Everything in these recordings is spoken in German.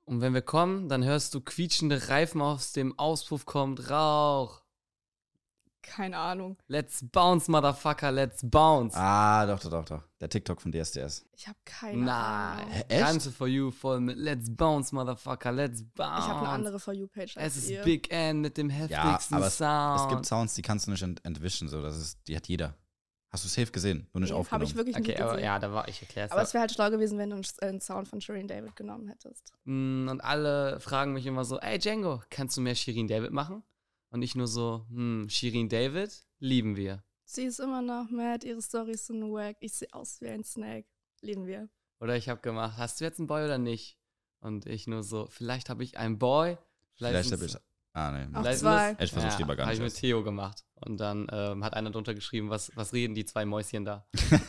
Und wenn wir kommen, dann hörst du quietschende Reifen, aus dem Auspuff kommt Rauch. Keine Ahnung. Let's bounce, Motherfucker, let's bounce. Doch. Der TikTok von DSDS. Ich habe keine Nein. Ahnung. Echt? Ganze For You voll mit Let's bounce, Motherfucker, let's bounce. Ich habe eine andere For You-Page als Es ist ihr. Big N mit dem Ja, heftigsten aber Sound. es gibt Sounds, die kannst du nicht entwischen. So. Die hat jeder. Hast du safe gesehen, nur nicht Habe aufgenommen. ich wirklich nicht Okay, aber gesehen. ja, da war ich erklär's. Aber es wäre halt schlau gewesen, wenn du einen Sound von Shirin David genommen hättest. Und alle fragen mich immer so, ey Django, kannst du mehr Shirin David machen? Und ich nur so, Shirin David lieben wir. Sie ist immer noch mad, ihre Storys sind wack, ich sehe aus wie ein Snake. Lieben wir. Oder ich habe gemacht, hast du jetzt einen Boy oder nicht? Und ich nur so, vielleicht habe ich einen Boy. Vielleicht habe ich. Nee. Auch Vielleicht zwei. Ich versuch's lieber gar Habe nicht. ich mit Theo gemacht. Und dann hat einer drunter geschrieben, was reden die zwei Mäuschen da?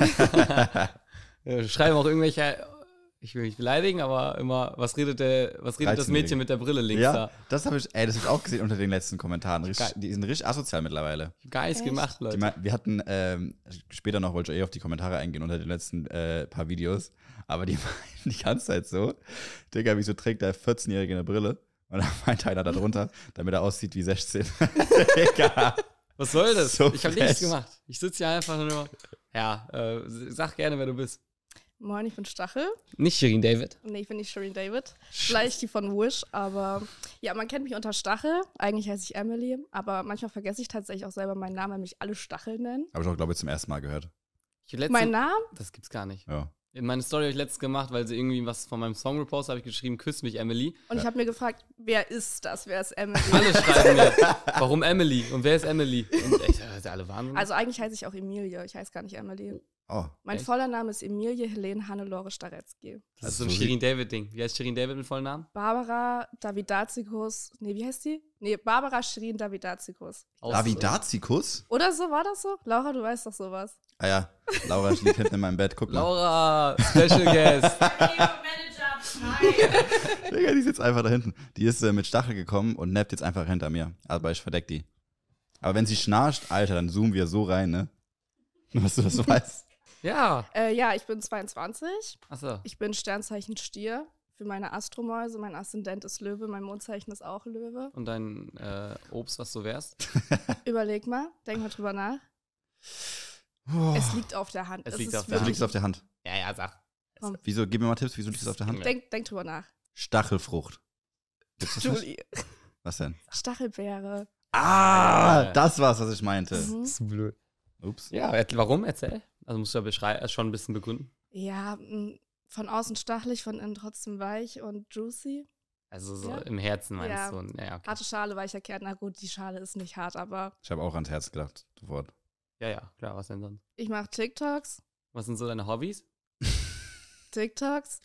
Schreiben auch irgendwelche, ich will nicht beleidigen, aber immer, was redet das Mädchen mit der Brille links Ja, da? das habe ich auch gesehen unter den letzten Kommentaren. Geil. Die sind richtig asozial mittlerweile. Gar nichts Echt? gemacht, Leute. Wir hatten, später noch wollte ich auf die Kommentare eingehen unter den letzten paar Videos, aber die meinten die ganze Zeit so, Digga, wieso trägt der 14-Jährige eine Brille? Und dann meinte einer da drunter, damit er aussieht wie 16. Digga. Was soll das? So Ich habe frech. nichts gemacht. Ich sitze hier einfach nur. Ja, sag gerne, wer du bist. Moin, ich bin Stachel. Nicht Shirin David. Nee, ich bin nicht Shirin David. Vielleicht die von Wish, aber ja, man kennt mich unter Stachel. Eigentlich heiße ich Emily, aber manchmal vergesse ich tatsächlich auch selber meinen Namen, weil mich alle Stachel nennen. Habe ich auch, glaube ich, zum ersten Mal gehört. Mein Name? Das gibt's gar nicht. Ja. Meine Story habe ich letztens gemacht, weil sie irgendwie was von meinem Song repostet, habe ich geschrieben, küss mich, Emily. Und ich habe mir gefragt, wer ist das? Wer ist Emily? Alle schreiben mir, warum Emily? Und wer ist Emily? Und ich sag, alle Wahnsinn. Also eigentlich heiße ich auch Emilie. Ich heiße gar nicht Emily. Oh. Mein Echt? voller Name ist Emilie Helene Hannelore Staretzky. Das ist so Also ein Shirin David-Ding. Wie heißt Shirin David mit vollen Namen? Barbara Davidazikus. Nee, wie heißt die? Nee, Barbara Shirin Davidazikus. Davidazikus? Oder so, war das so? Laura, du weißt doch sowas. Ah ja, Laura liegt hinten in meinem Bett. Guck mal. Laura, Special Guest. Digga, die ist jetzt einfach da hinten. Die ist mit Stachel gekommen und nappt jetzt einfach hinter mir. Aber ich verdeck die. Aber wenn sie schnarcht, Alter, dann zoomen wir so rein, ne? Nur, dass du das weißt. Ja. Ja, ich bin 22. Achso. Ich bin Sternzeichen Stier. Für meine Astromäuse. Mein Aszendent ist Löwe. Mein Mondzeichen ist auch Löwe. Und dein Obst, was du wärst? Überleg mal. Denk mal drüber nach. Es liegt auf der Hand. Es liegt ist auf der Also wirklich- liegst du auf der Hand. Ja, sag. Wieso, gib mir mal Tipps, wieso liegst du auf der Hand? Denk drüber nach. Stachelfrucht. Gibt's das nicht? Julie. Was denn? Stachelbeere. Das war's, was ich meinte. Mhm. Zu blöd. Ups. Ja, warum? Erzähl. Also musst du ja schon ein bisschen begründen. Ja, von außen stachelig, von innen trotzdem weich und juicy. Also so Ja. im Herzen meinst Ja. du. Ja, okay. Harte Schale, weicher Kern. Na gut, die Schale ist nicht hart, aber Ich habe auch ans Herz gedacht, sofort. Ja, klar, was denn sonst? ich mache TikToks. Was sind so deine Hobbys? TikToks.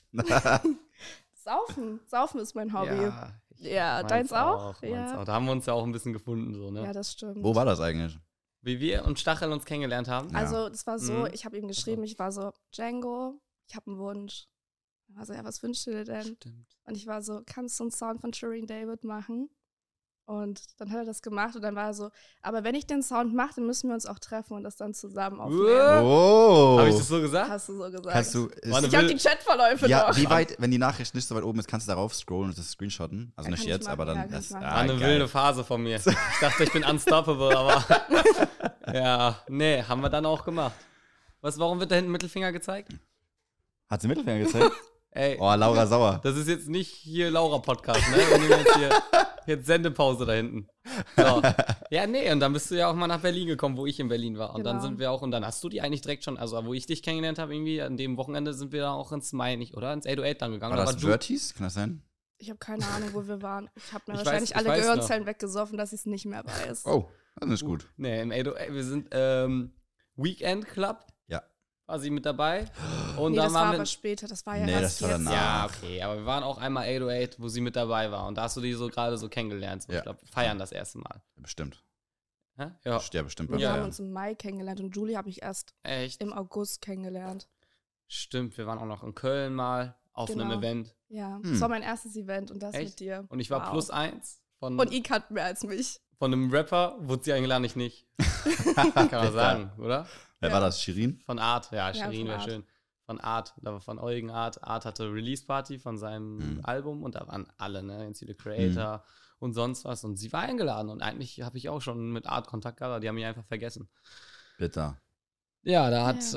Saufen ist mein Hobby. Ja, meins deins auch? Meins Ja. auch. Da haben wir uns ja auch ein bisschen gefunden, so, ne? Ja, das stimmt. Wo war das eigentlich? Wie wir und Stachel uns kennengelernt haben. Ja. Also, das war so, Mhm. ich habe ihm geschrieben, ich war so, Django, ich habe einen Wunsch. Er war so, ja, was wünschst du dir denn? Stimmt. Und ich war so, kannst du einen Sound von Shirin David machen? Und dann hat er das gemacht und dann war er so, aber wenn ich den Sound mache, dann müssen wir uns auch treffen und das dann zusammen aufnehmen. Oh! Habe ich das so gesagt? Hast du so gesagt. Kannst du. War eine ich habe die Bild- Chatverläufe Ja, noch. wie weit, wenn die Nachricht nicht so weit oben ist, kannst du darauf scrollen und das screenshotten? Also Ja, nicht kann ich jetzt, machen, aber dann ja, kann erst. ich machen. War eine geil. wilde Phase von mir. Ich dachte, ich bin unstoppable, aber ja, nee, haben wir dann auch gemacht. Warum wird da hinten Mittelfinger gezeigt? Hat sie Mittelfinger gezeigt? Ey, Oh, Laura sauer. das ist jetzt nicht hier Laura-Podcast, ne? Wir nehmen jetzt hier Sendepause da hinten. So. Ja, nee, und dann bist du ja auch mal nach Berlin gekommen, wo ich in Berlin war. Und dann Genau. sind wir auch, und dann hast du die eigentlich direkt schon, also wo ich dich kennengelernt habe, irgendwie an dem Wochenende sind wir dann auch ins Mai nicht, oder? Ins 808 dann gegangen. War Oder das du- Vertis? Kann das sein? Ich habe keine Ahnung, wo wir waren. Ich habe mir Ich wahrscheinlich weiß- alle ich weiß Gehirnzellen weggesoffen, dass ich es nicht mehr weiß. Oh, das ist gut. Nee, im 808, wir sind Weekend Club. Ja. War sie mit dabei. Und Nee, dann das war waren aber wir. später, das war ja Nee, erst das war jetzt. danach. Ja, okay, aber wir waren auch einmal 808, wo sie mit dabei war. Und da hast du die so gerade so kennengelernt. So, Ja. Ich glaube, feiern das erste Mal. Bestimmt. Hä? Ja, Ja, bestimmt. Und wir Ja. haben uns im Mai kennengelernt und Julie habe ich erst echt. im August kennengelernt. Stimmt, wir waren auch noch in Köln mal auf einem Genau. Event. Ja, das war mein erstes Event und das Echt? mit dir. Und ich war Wow. +1 von, Und ihr kannt mehr als mich. von einem Rapper, wurde sie eingeladen, ich nicht. Kann man sagen, oder? Wer Ja. war das? Shirin? Von Art, ja, Ja, Shirin von wäre Art. schön. von Art, da war von Eugen Art. Art hatte Release-Party von seinem Album und da waren alle, ne, ganz viele Creator und sonst was. Und sie war eingeladen und eigentlich habe ich auch schon mit Art Kontakt gehabt, aber die haben mich einfach vergessen. Bitter. Ja,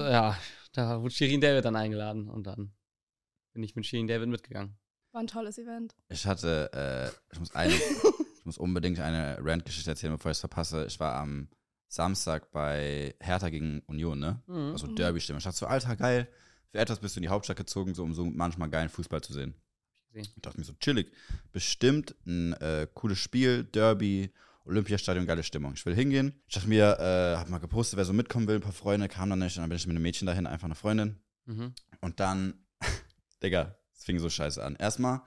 da wurde Shirin David dann eingeladen und dann bin ich mit Shirin David mitgegangen. War ein tolles Event. Ich hatte, ich muss unbedingt eine Rant-Geschichte erzählen, bevor ich es verpasse. Ich war am Samstag bei Hertha gegen Union, ne? Also Derby-Stimme. Ich dachte so, Alter, geil. Für etwas bist du in die Hauptstadt gezogen, so um so manchmal geilen Fußball zu sehen. Ich dachte mir so, chillig. Bestimmt ein cooles Spiel, Derby, Olympiastadion, geile Stimmung. Ich will hingehen. Ich dachte mir, hab mal gepostet, wer so mitkommen will. Ein paar Freunde kamen dann nicht. Und dann bin ich mit einem Mädchen dahin, einfach eine Freundin. Und dann, Digga, es fing so scheiße an. Erstmal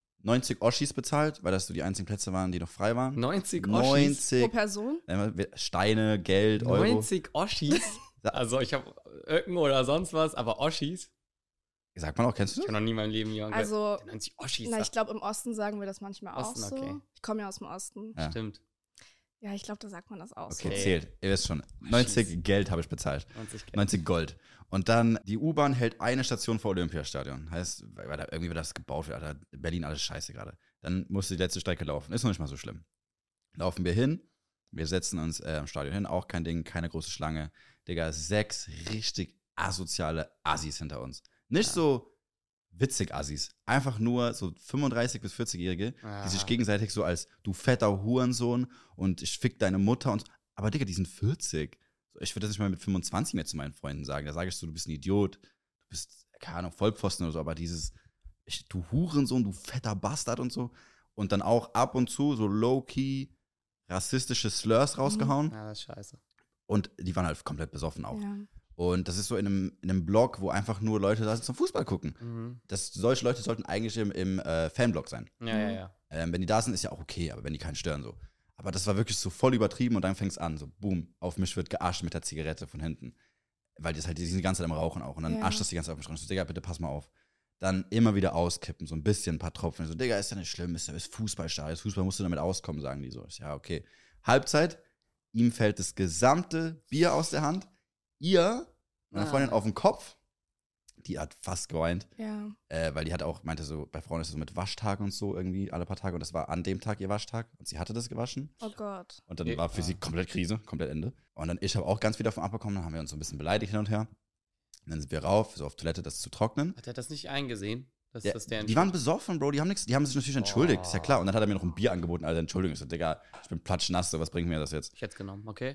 90 Oschis bezahlt, weil das so die einzigen Plätze waren, die noch frei waren. 90 Oschis? Pro Person? Steine, Geld, Euro. 90 Oschis? Also ich habe Öcken oder sonst was, aber Oschis? Sagt man auch, kennst du Ich das? habe noch nie in meinem Leben jemanden Also, 90 Oschis. na, ich glaube, im Osten sagen wir das manchmal Osten, auch so. okay. Ich komme ja aus dem Osten. Ja. Stimmt. Ja, ich glaube, da sagt man das auch Okay, Okay. zählt. Ihr wisst schon. 90 Geld habe ich bezahlt. 90 Gold. Und dann, die U-Bahn hält eine Station vor Olympiastadion. Heißt, weil da irgendwie das gebaut wird, Alter, Berlin alles scheiße gerade. Dann musste die letzte Strecke laufen. Ist noch nicht mal so schlimm. Laufen wir hin. Wir setzen uns im Stadion hin. Auch kein Ding, keine große Schlange. Digga, 6 richtig asoziale Assis hinter uns. Nicht so witzig Assis. Einfach nur so 35- bis 40-Jährige, die sich gegenseitig so als du fetter Hurensohn und ich fick deine Mutter und. Aber Digga, die sind 40. Ich würde das nicht mal mit 25 mehr zu meinen Freunden sagen. Da sage ich so, du bist ein Idiot, du bist, keine Ahnung, Vollpfosten oder so, aber dieses, du Hurensohn, du fetter Bastard und so. Und dann auch ab und zu so low-key rassistische Slurs rausgehauen. Ja, das ist scheiße. Und die waren halt komplett besoffen auch. Ja. Und das ist so in einem Blog, wo einfach nur Leute da sind zum Fußball gucken. Solche Leute sollten eigentlich im Fanblog sein. Ja. Wenn die da sind, ist ja auch okay, aber wenn die keinen stören so. Aber das war wirklich so voll übertrieben und dann fängt es an, so boom, auf mich wird geascht mit der Zigarette von hinten. Weil die sind die ganze Zeit am Rauchen auch. Und dann ascht das die ganze Zeit auf mich ran. Ich so, Digga, bitte pass mal auf. Dann immer wieder auskippen, so ein bisschen, ein paar Tropfen. Ich so, Digga, ist ja nicht schlimm, ist Fußballstadion. Fußball musst du damit auskommen, sagen die so. Ich so, ja, okay. Halbzeit, ihm fällt das gesamte Bier aus der Hand. Meine Freundin auf den Kopf. Die hat fast geweint. Ja. Weil die hat auch, meinte so, bei Frauen ist es so mit Waschtag und so irgendwie alle paar Tage. Und das war an dem Tag ihr Waschtag. Und sie hatte das gewaschen. Oh Gott. Und dann war für sie komplett Krise, komplett Ende. Und dann, ich habe auch ganz viel davon abbekommen. Dann haben wir uns so ein bisschen beleidigt hin und her. Und dann sind wir rauf, so auf Toilette, das zu trocknen. Hat er das nicht eingesehen? Dass Ja, das der die waren besoffen, Bro, die haben sich natürlich entschuldigt, ist ja klar. Und dann hat er mir noch ein Bier angeboten, Alter, Entschuldigung. Ich so, Digga, ich bin platschnass, so, was bringt mir das jetzt? Ich hätte es genommen, okay?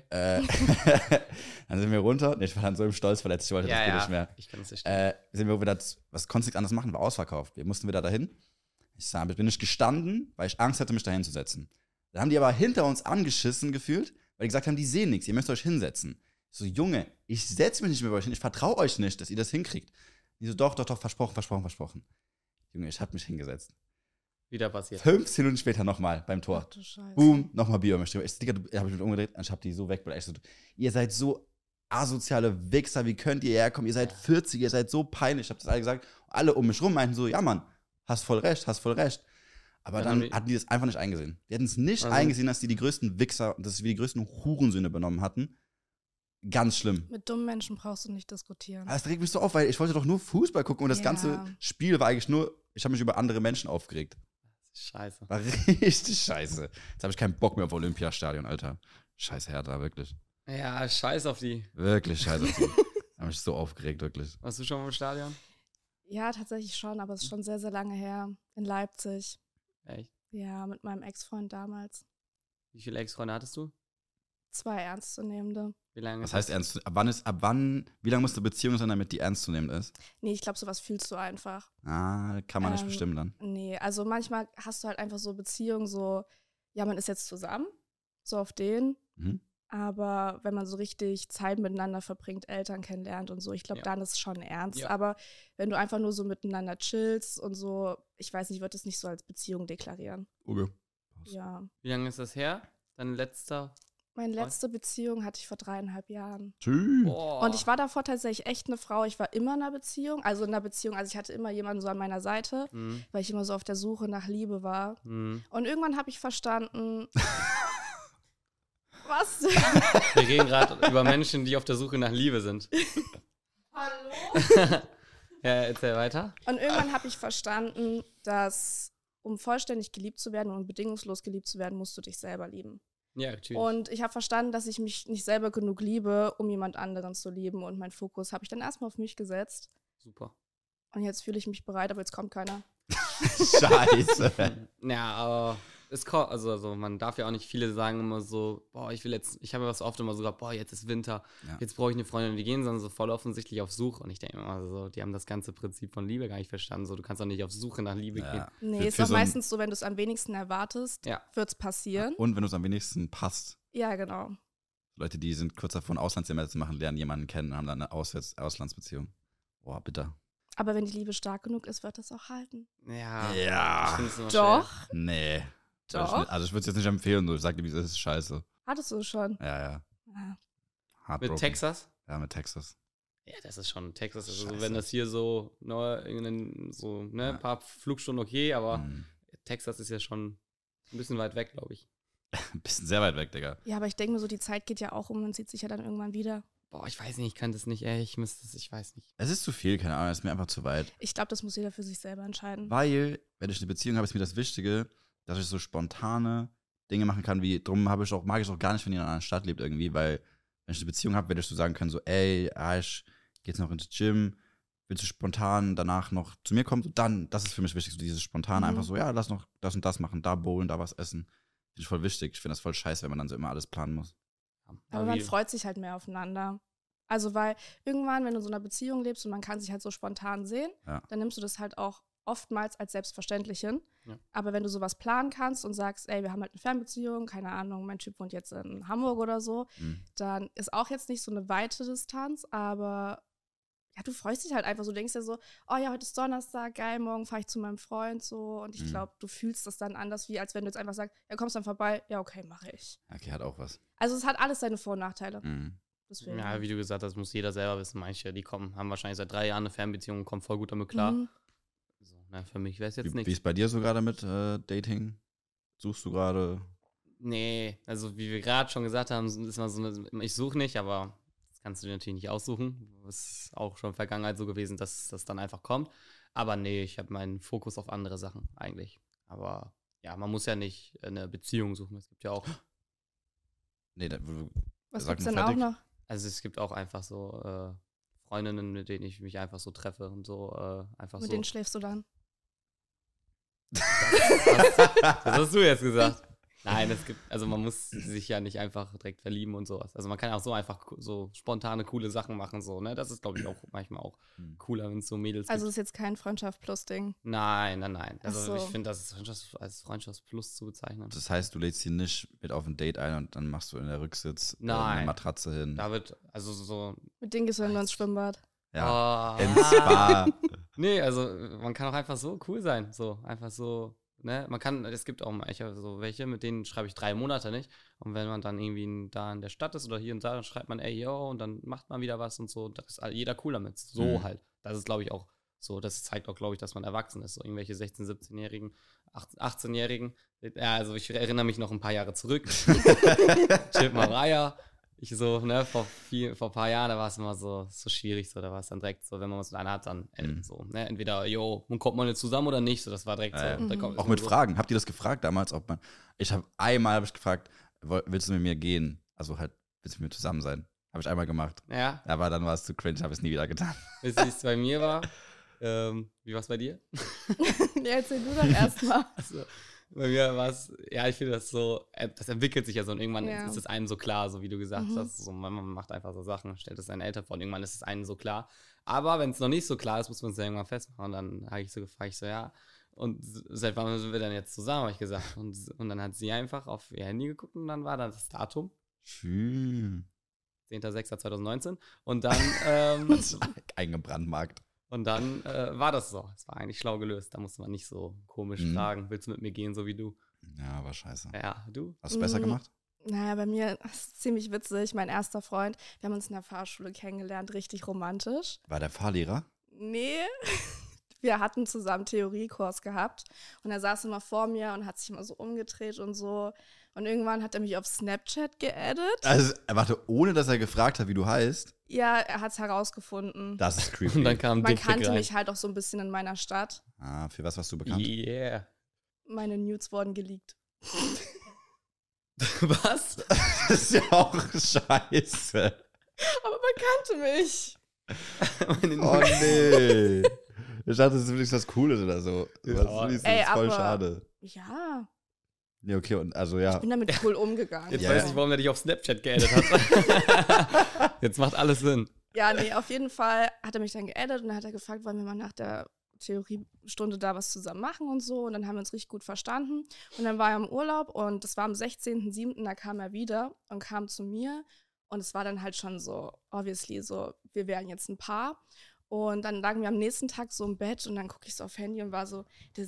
Dann sind wir runter. Nee, ich war dann so im Stolz verletzt, ich wollte das Bier nicht mehr. Ich kann es verstehen. Sind wir wieder, was konntest du anders machen, war ausverkauft. Wir mussten wieder dahin. Ich bin nicht gestanden, weil ich Angst hatte, mich da hinzusetzen. Dann haben die aber hinter uns angeschissen gefühlt, weil die gesagt haben, die sehen nichts, ihr müsst euch hinsetzen. Ich so, Junge, ich setze mich nicht mehr bei euch hin, ich vertraue euch nicht, dass ihr das hinkriegt. Die so, doch, versprochen. Junge, ich hab mich hingesetzt. Wieder passiert. 15 Minuten später nochmal beim Ach Tor. du Scheiße. Boom, nochmal Bier. Ich, Digga, hab ich mich umgedreht und ich hab die so weg. Ich so, ihr seid so asoziale Wichser, wie könnt ihr herkommen? Ihr seid 40, ihr seid so peinlich. Ich hab das alle gesagt. Alle um mich rum meinten so, ja Mann, hast voll recht. Aber dann hatten die das einfach nicht eingesehen. Die hatten es nicht eingesehen, dass die größten Wichser, dass wir die größten Hurensöhne benommen hatten. Ganz schlimm. Mit dummen Menschen brauchst du nicht diskutieren. Aber es regt mich so auf, weil ich wollte doch nur Fußball gucken und das ganze Spiel war eigentlich nur, ich habe mich über andere Menschen aufgeregt. Scheiße. War richtig scheiße. Jetzt habe ich keinen Bock mehr auf Olympiastadion, Alter. Scheiße Hertha, wirklich. Ja, scheiß auf die. Wirklich scheiße auf die. Habe mich so aufgeregt, wirklich. Warst du schon mal im Stadion? Ja, tatsächlich schon, aber es ist schon sehr, sehr lange her. In Leipzig. Echt? Ja, mit meinem Ex-Freund damals. Wie viele Ex-Freunde hattest du? 2 ernstzunehmende. Wie lange? Was heißt ernst? Wie lange muss eine Beziehung sein, damit die ernst zu nehmen ist? Nee, ich glaube, sowas fühlst du einfach. Kann man nicht bestimmen dann. Nee, also manchmal hast du halt einfach so Beziehungen, so, ja, man ist jetzt zusammen, so auf den. Aber wenn man so richtig Zeit miteinander verbringt, Eltern kennenlernt und so, ich glaube, dann ist es schon ernst. Ja. Aber wenn du einfach nur so miteinander chillst und so, ich weiß nicht, ich würde es nicht so als Beziehung deklarieren. Okay. Ja. Wie lange ist das her? Dein letzter? Meine letzte Beziehung hatte ich vor 3,5 Jahren. Tschüss. Boah. Und ich war davor tatsächlich echt eine Frau. Ich war immer in einer Beziehung. Also ich hatte immer jemanden so an meiner Seite, weil ich immer so auf der Suche nach Liebe war. Und irgendwann habe ich verstanden. Was? Wir reden gerade über Menschen, die auf der Suche nach Liebe sind. Hallo? Ja, erzähl weiter. Und irgendwann habe ich verstanden, dass um vollständig geliebt zu werden und bedingungslos geliebt zu werden, musst du dich selber lieben. Ja, natürlich. Und ich habe verstanden, dass ich mich nicht selber genug liebe, um jemand anderen zu lieben. Und meinen Fokus habe ich dann erstmal auf mich gesetzt. Super. Und jetzt fühle ich mich bereit, aber jetzt kommt keiner. Scheiße. Ja, aber es kommt, also man darf ja auch nicht, viele sagen immer so, boah, ich habe ja was oft immer so gesagt, boah, jetzt ist Winter, jetzt brauche ich eine Freundin, die gehen dann so voll offensichtlich auf Suche. Und ich denke immer so, die haben das ganze Prinzip von Liebe gar nicht verstanden. So, du kannst doch nicht auf Suche nach Liebe gehen. Nee, ist doch meistens so, wenn du es am wenigsten erwartest, wird es passieren. Und wenn du es am wenigsten passt. Ja, genau. Leute, die sind kurz davor, ein Auslandssemester zu machen, lernen jemanden kennen, haben dann eine Auslandsbeziehung. Boah, bitter. Aber wenn die Liebe stark genug ist, wird das auch halten. Ja. Ja. Ich find's immer Doch. Schwer. Nee. Doch. Also ich würde es jetzt nicht empfehlen, so ich sag dir, wie es ist, scheiße. Hattest du schon? Ja. Mit Texas? Ja, mit Texas. Ja, das ist schon Texas. Also wenn das hier so, ein paar Flugstunden okay, aber Texas ist ja schon ein bisschen weit weg, glaube ich. Ein bisschen sehr weit weg, Digga. Ja, aber ich denke mir so, die Zeit geht ja auch um, man sieht sich ja dann irgendwann wieder. Boah, ich weiß nicht, ich kann das nicht, ich weiß nicht. Es ist zu viel, keine Ahnung, es ist mir einfach zu weit. Ich glaube, das muss jeder für sich selber entscheiden. Weil, wenn ich eine Beziehung habe, ist mir das Wichtige, dass ich so spontane Dinge machen kann, wie, drum mag ich auch gar nicht, wenn ihr in einer anderen Stadt lebt irgendwie, weil, wenn ich eine Beziehung habe, werde ich so sagen können, so, ey, ich geh jetzt noch ins Gym, willst du spontan danach noch zu mir kommen? Dann, das ist für mich wichtig, so dieses Spontane, einfach so, ja, lass noch das und das machen, da bowlen, da was essen. Finde ich voll wichtig. Ich finde das voll scheiße, wenn man dann so immer alles planen muss. Aber man freut sich halt mehr aufeinander. Also, weil irgendwann, wenn du in so einer Beziehung lebst und man kann sich halt so spontan sehen, dann nimmst du das halt auch oftmals als selbstverständlich hin. Ja. Aber wenn du sowas planen kannst und sagst, ey, wir haben halt eine Fernbeziehung, keine Ahnung, mein Typ wohnt jetzt in Hamburg oder so, dann ist auch jetzt nicht so eine weite Distanz, aber ja, du freust dich halt einfach so, du denkst ja so, oh ja, heute ist Donnerstag, geil, morgen fahre ich zu meinem Freund so und ich glaube, du fühlst das dann anders, wie als wenn du jetzt einfach sagst, ja, kommst dann vorbei, ja, okay, mache ich. Okay, hat auch was. Also es hat alles seine Vor- und Nachteile. Deswegen. Ja, wie du gesagt hast, muss jeder selber wissen. Manche, die haben wahrscheinlich seit 3 Jahren eine Fernbeziehung und kommen voll gut damit klar. So, für mich wäre es jetzt nicht. Wie ist bei dir so gerade mit Dating? Suchst du gerade? Nee, also wie wir gerade schon gesagt haben, ist mal so ich suche nicht, aber das kannst du dir natürlich nicht aussuchen. Ist auch schon in der Vergangenheit so gewesen, dass das dann einfach kommt. Aber nee, ich habe meinen Fokus auf andere Sachen eigentlich. Aber ja, man muss ja nicht eine Beziehung suchen. Es gibt ja auch. Nee, was gibt's denn auch noch? Also es gibt auch einfach so Freundinnen, mit denen ich mich einfach so treffe und so einfach mit so. denen schläfst du dann? Das hast du jetzt gesagt. Nein, man muss sich ja nicht einfach direkt verlieben und sowas. Also man kann auch so einfach so spontane, coole Sachen machen, so, ne? Das ist, glaube ich, auch manchmal auch cooler, wenn es so Mädels Also gibt. ist jetzt kein Freundschaft-Plus-Ding? Nein. Also ich finde, das ist als Freundschafts-Plus zu bezeichnen. Das heißt, du lädst sie nicht mit auf ein Date ein und dann machst du in der Rücksitz eine Matratze hin. Da wird, also so. Mit denen gehst du nur ins Schwimmbad. Ja, ins Spa. Nee, also man kann auch einfach so cool sein. So, einfach so. Ne, es gibt auch so welche, mit denen schreibe ich 3 Monate nicht. Und wenn man dann irgendwie da in der Stadt ist oder hier und da, dann schreibt man, ey, yo, und dann macht man wieder was und so. Da ist jeder cool damit. So halt. Das ist, glaube ich, auch so. Das zeigt auch, glaube ich, dass man erwachsen ist. So irgendwelche 16-, 17-Jährigen, 18-Jährigen. Ja, also ich erinnere mich noch ein paar Jahre zurück. Chip Mariah. Ich so, ne, vor ein paar Jahren, da war es immer so schwierig, so, da war es dann direkt so, wenn man was mit einer hat, dann so, ne, entweder, man kommt mal nicht zusammen oder nicht, so, das war direkt so. Auch mit Fragen, habt ihr das gefragt damals, einmal habe ich gefragt, willst du mit mir gehen? Also halt, willst du mit mir zusammen sein? Habe ich einmal gemacht. Ja. Aber dann war es zu cringe, habe ich es nie wieder getan. Bis es bei mir war, wie war es bei dir? Ja, erzähl du doch erstmal. Also, bei mir war es, ja, ich finde das so, das entwickelt sich ja so und irgendwann ist es einem so klar, so wie du gesagt hast, so, man macht einfach so Sachen, stellt es seinen Eltern vor und irgendwann ist es einem so klar. Aber wenn es noch nicht so klar ist, muss man es ja irgendwann festmachen. Und dann habe ich so gefragt, ja, und seit wann sind wir denn jetzt zusammen, habe ich gesagt. Und dann hat sie einfach auf ihr Handy geguckt und dann war dann das Datum. 10.06.2019 und dann eingebrandmarkt. Und dann war das so. Es war eigentlich schlau gelöst. Da musste man nicht so komisch fragen, willst du mit mir gehen, so wie du? Ja, war scheiße. Ja, du? Hast du besser gemacht? Naja, bei mir ist es ziemlich witzig. Mein erster Freund, wir haben uns in der Fahrschule kennengelernt, richtig romantisch. War der Fahrlehrer? Nee, wir hatten zusammen Theoriekurs gehabt und er saß immer vor mir und hat sich immer so umgedreht und so. Und irgendwann hat er mich auf Snapchat geaddet. Also, warte, ohne dass er gefragt hat, wie du heißt? Ja, er hat es herausgefunden. Das ist creepy. Und dann kam Man Dickpick kannte rein. mich halt auch so ein bisschen in meiner Stadt. Für was warst du bekannt? Yeah. Meine Nudes wurden geleakt. Was? Das ist ja auch scheiße. Aber man kannte mich. Oh nee. Ich dachte, das ist wirklich was Cooles oder so. Ja. Das ist Ey, voll aber- schade. Ja, Ja, okay, und also ja. ich bin damit cool umgegangen. Jetzt Ja, weiß ja. ich, warum er dich auf Snapchat geaddet hat. Jetzt macht alles Sinn. Ja, nee, auf jeden Fall hat er mich dann geaddet und dann hat er gefragt, wollen wir mal nach der Theoriestunde da was zusammen machen und so. Und dann haben wir uns richtig gut verstanden. Und dann war er im Urlaub und das war am 16.07., da kam er wieder und kam zu mir. Und es war dann halt schon so, obviously, so, wir wären jetzt ein Paar. Und dann lagen wir am nächsten Tag so im Bett und dann gucke ich so auf Handy und war so, der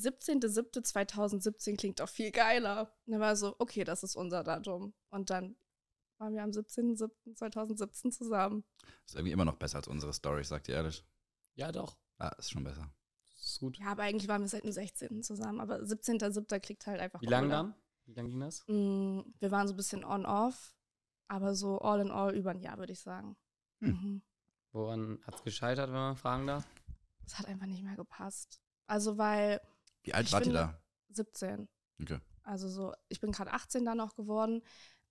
17.07.2017 klingt doch viel geiler. Und dann war so, okay, das ist unser Datum. Und dann waren wir am 17.07.2017 zusammen. Ist irgendwie immer noch besser als unsere Story, ich sag dir ehrlich. Ja, doch. Ist schon besser. Das ist gut. Ja, aber eigentlich waren wir seit dem 16. zusammen. Aber 17.07. klingt halt einfach Wie lange cooler. dann? Wie lange ging das? Wir waren so ein bisschen on-off, aber so all in all über ein Jahr, würde ich sagen. Mhm. Woran hat es gescheitert, wenn man fragen darf? Es hat einfach nicht mehr gepasst. Also, weil Wie alt Ich wart ihr finde- da? 17. Okay. Also so, ich bin gerade 18 dann noch geworden.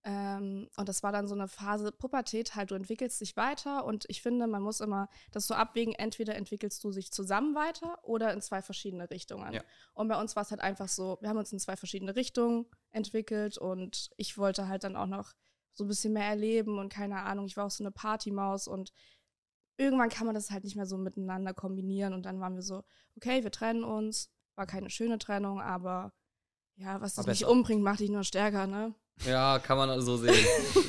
Und das war dann so eine Phase Pubertät halt, du entwickelst dich weiter und ich finde, man muss immer das so abwägen, entweder entwickelst du dich zusammen weiter oder in zwei verschiedene Richtungen. Ja. Und bei uns war es halt einfach so, wir haben uns in zwei verschiedene Richtungen entwickelt und ich wollte halt dann auch noch so ein bisschen mehr erleben und keine Ahnung, ich war auch so eine Partymaus und irgendwann kann man das halt nicht mehr so miteinander kombinieren und dann waren wir so, okay, wir trennen uns, war keine schöne Trennung, aber ja, was War dich nicht besser. umbringt, macht dich nur stärker, ne? Ja, kann man so sehen.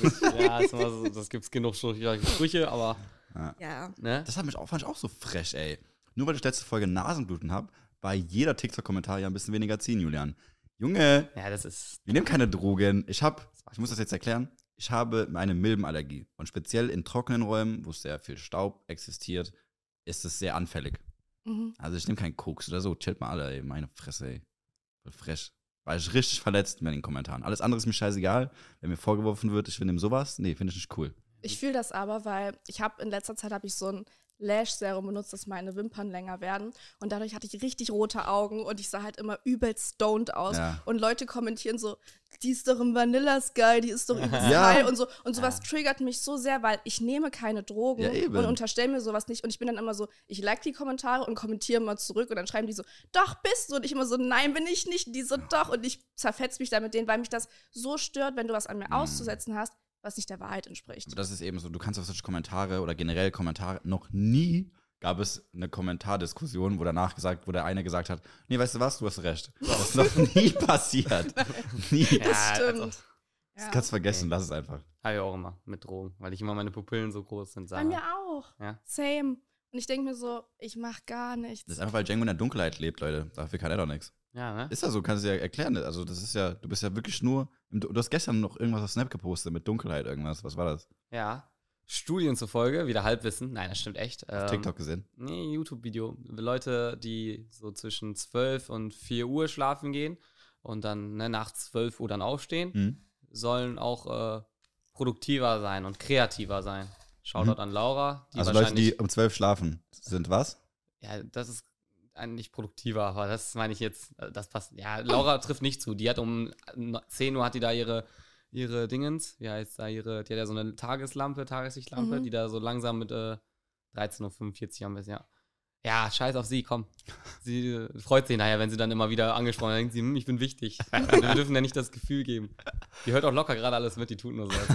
Ja, ist immer so, das gibt's genug Sprüche, aber Ja. ne? Das fand ich auch so frech, ey. Nur weil ich letzte Folge Nasenbluten habe, war jeder TikTok-Kommentar ja ein bisschen weniger ziehen, Julian. Junge, Ja, das ist. wir nehmen keine Drogen. Ich muss das jetzt erklären, ich habe eine Milbenallergie. Und speziell in trockenen Räumen, wo sehr viel Staub existiert, ist es sehr anfällig. Mhm. Also ich nehme keinen Koks oder so. Chillt mal alle, ey. Meine Fresse, ey. Voll frech. War ich richtig verletzt mit den Kommentaren. Alles andere ist mir scheißegal. Wenn mir vorgeworfen wird, ich nehme sowas, nee, finde ich nicht cool. Ich fühle das aber, weil ich habe in letzter Zeit so ein Lash-Serum benutzt, dass meine Wimpern länger werden. Und dadurch hatte ich richtig rote Augen und ich sah halt immer übelst stoned aus. Ja. Und Leute kommentieren so, die ist doch im Vanilla Sky, die ist doch übelst Ja. geil und so. Und sowas triggert mich so sehr, weil ich nehme keine Drogen Ja, eben. und unterstelle mir sowas nicht. Und ich bin dann immer so, ich like die Kommentare und kommentiere mal zurück und dann schreiben die so, doch bist du. Und ich immer so, nein, bin ich nicht. Die so, doch. Und ich zerfetze mich da mit denen, weil mich das so stört, wenn du was an mir auszusetzen hast, was nicht der Wahrheit entspricht. Aber das ist eben so, du kannst auf solche Kommentare oder generell Kommentare, noch nie gab es eine Kommentardiskussion, wo der eine gesagt hat, nee, weißt du was, du hast recht. Das ist noch nie passiert. Nie. Das stimmt. Also, Das kannst du vergessen, lass es einfach. habe ich auch immer mit Drogen, weil ich immer meine Pupillen so groß sind. Bei mir auch. Ja. Same. Und ich denke mir so, ich mach gar nichts. Das ist einfach, weil Django in der Dunkelheit lebt, Leute. Dafür kann er doch nichts. Ja, ne? Ist ja so, kannst du ja erklären. Also, das ist ja, du bist ja wirklich nur, du hast gestern noch irgendwas auf Snap gepostet mit Dunkelheit, irgendwas. Was war das? Ja. Studien zufolge, wieder Halbwissen. Nein, das stimmt echt. Auf TikTok gesehen. Nee, YouTube-Video. Leute, die so zwischen 12 und 4 Uhr schlafen gehen und dann nach 12 Uhr dann aufstehen, sollen auch produktiver sein und kreativer sein. Shoutout an Laura. Die Also Leute, wahrscheinlich, die um 12 schlafen, sind was? ja, das ist eigentlich produktiver, aber das meine ich jetzt, das passt. Ja, Laura trifft nicht zu. Die hat um 10 Uhr hat die da ihre Dingens, wie heißt da die hat ja so eine Tageslichtlampe, die da so langsam mit 13:45 Uhr am besten, ja. Ja, scheiß auf sie, komm. Sie freut sich nachher, wenn sie dann immer wieder angesprochen wird. Denkt sie, ich bin wichtig. Wir dürfen ja nicht das Gefühl geben. Die hört auch locker gerade alles mit, die tut nur so.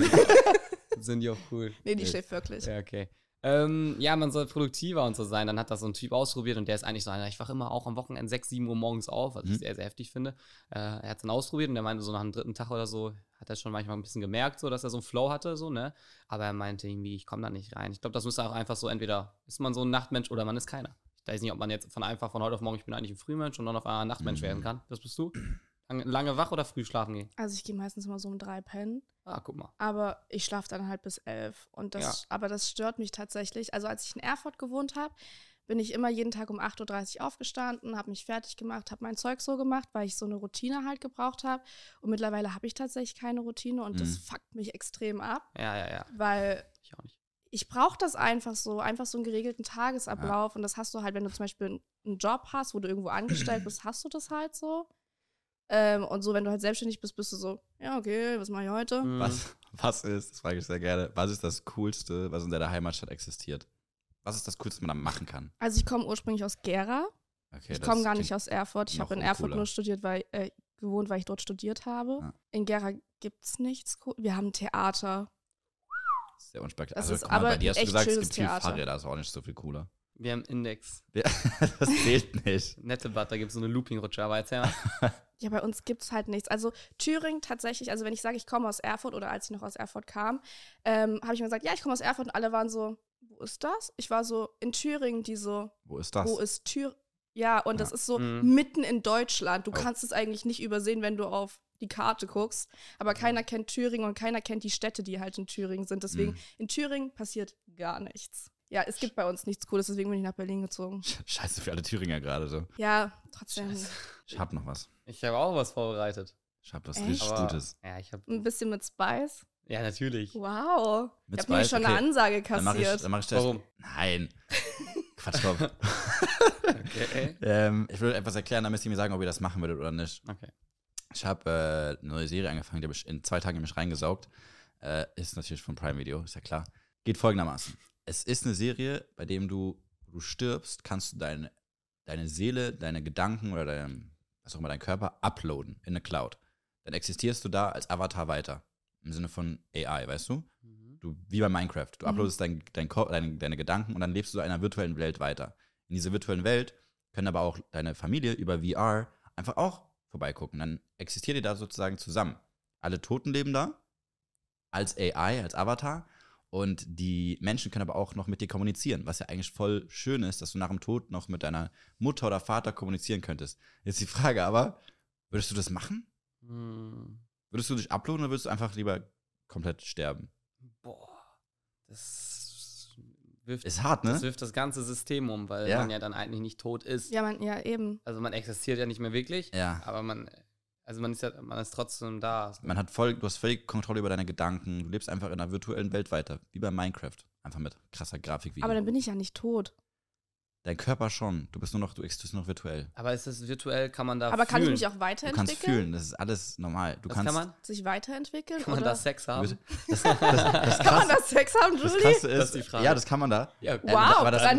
Sind die auch cool. Nee, die schläft wirklich. Ja, okay. Ja, man soll produktiver und so sein. Dann hat das so ein Typ ausprobiert und der ist eigentlich so einer, ich wache immer auch am Wochenende 6, 7 Uhr morgens auf, was ich sehr, sehr heftig finde. Er hat es dann ausprobiert und der meinte so nach dem 3. Tag oder so, hat er schon manchmal ein bisschen gemerkt, so, dass er so einen Flow hatte, so, ne? Aber er meinte irgendwie, ich komme da nicht rein. Ich glaube, das müsste auch einfach so, entweder ist man so ein Nachtmensch oder man ist keiner. Ich weiß nicht, ob man jetzt von heute auf morgen, ich bin eigentlich ein Frühmensch und dann auf einmal ein Nachtmensch werden kann. Das bist du? Lange wach oder früh schlafen gehen? Also ich gehe meistens immer so um 3 pennen. Ah, guck mal. Aber ich schlafe dann halt bis 11. Und das, Ja. aber das stört mich tatsächlich. Also als ich in Erfurt gewohnt habe, bin ich immer jeden Tag um 8:30 Uhr aufgestanden, habe mich fertig gemacht, habe mein Zeug so gemacht, weil ich so eine Routine halt gebraucht habe. Und mittlerweile habe ich tatsächlich keine Routine und das fuckt mich extrem ab. Ja. Weil Ich auch nicht. ich brauche das einfach so einen geregelten Tagesablauf. Ja. Und das hast du halt, wenn du zum Beispiel einen Job hast, wo du irgendwo angestellt bist, hast du das halt so. Und so, wenn du halt selbstständig bist, bist du so, ja, okay, was mache ich heute? Was ist, das frage ich sehr gerne, was ist das Coolste, was in deiner Heimatstadt existiert? Was ist das Coolste, was man da machen kann? Also ich komme ursprünglich aus Gera. Okay, ich komme gar nicht aus Erfurt. Ich habe in Erfurt nur studiert, weil ich dort studiert habe. Ja. In Gera gibt es nichts. Wir haben Theater. Sehr unspektakulär. Also aber bei dir hast du gesagt, es gibt viel Fahrräder, das ist auch nicht so viel cooler. Wir haben Index. Das zählt nicht. Nettebad, da gibt es so eine Looping-Rutsche, aber erzähl mal. Ja, bei uns gibt es halt nichts. Also Thüringen tatsächlich, also wenn ich sage, ich komme aus Erfurt oder als ich noch aus Erfurt kam, habe ich mir gesagt, ja, ich komme aus Erfurt und alle waren so, wo ist das? Ich war so, in Thüringen, die so, wo ist das? Wo ist Thüringen? Ja, und das ist so mitten in Deutschland. Du kannst es eigentlich nicht übersehen, wenn du auf die Karte guckst. Aber keiner kennt Thüringen und keiner kennt die Städte, die halt in Thüringen sind. Deswegen, in Thüringen passiert gar nichts. Ja, es gibt bei uns nichts Cooles, deswegen bin ich nach Berlin gezogen. Scheiße für alle Thüringer gerade so. Ja, trotzdem. Scheiße. Ich hab noch was. Ich habe auch was vorbereitet. Ich hab was richtig Gutes. Ja, ich hab ein bisschen mit Spice? Ja, natürlich. Wow. Ich hab mir schon eine Ansage kassiert. Dann mach ich Warum? Nein. Quatschkopf. Okay. Ich will etwas erklären, damit ihr mir sagen, ob ihr das machen würdet oder nicht. Okay. Ich habe eine neue Serie angefangen, die habe ich in 2 Tagen in mich reingesaugt. Ist natürlich von Prime Video, ist ja klar. Geht folgendermaßen. Es ist eine Serie, bei dem du stirbst, kannst du deine Seele, deine Gedanken oder was auch immer, dein Körper uploaden in eine Cloud. Dann existierst du da als Avatar weiter. Im Sinne von AI, weißt du? Wie bei Minecraft. Du uploadest deine Gedanken und dann lebst du in einer virtuellen Welt weiter. In dieser virtuellen Welt können aber auch deine Familie über VR einfach auch vorbeigucken. Dann existiert ihr da sozusagen zusammen. Alle Toten leben da als AI, als Avatar. Und die Menschen können aber auch noch mit dir kommunizieren, was ja eigentlich voll schön ist, dass du nach dem Tod noch mit deiner Mutter oder Vater kommunizieren könntest. Jetzt die Frage aber, würdest du das machen? Würdest du dich uploaden oder würdest du einfach lieber komplett sterben? Boah, das wirft, ist hart, ne? Das wirft das ganze System um, weil man ja dann eigentlich nicht tot ist. Ja, eben. Also man existiert ja nicht mehr wirklich, aber man ist trotzdem da. Du hast völlig Kontrolle über deine Gedanken, du lebst einfach in einer virtuellen Welt weiter, wie bei Minecraft. Einfach mit krasser Grafik. Aber dann bin ich ja nicht tot. Dein Körper schon, du existierst nur virtuell. Aber ist es virtuell, kann man da Aber kann ich mich auch weiterentwickeln? Du kannst fühlen, das ist alles normal. Kann man sich weiterentwickeln? Kann man da Sex haben? Kann man da Sex haben, Julie? Das ist die Frage. Ja, das kann man da. Ja, okay. Wow, dann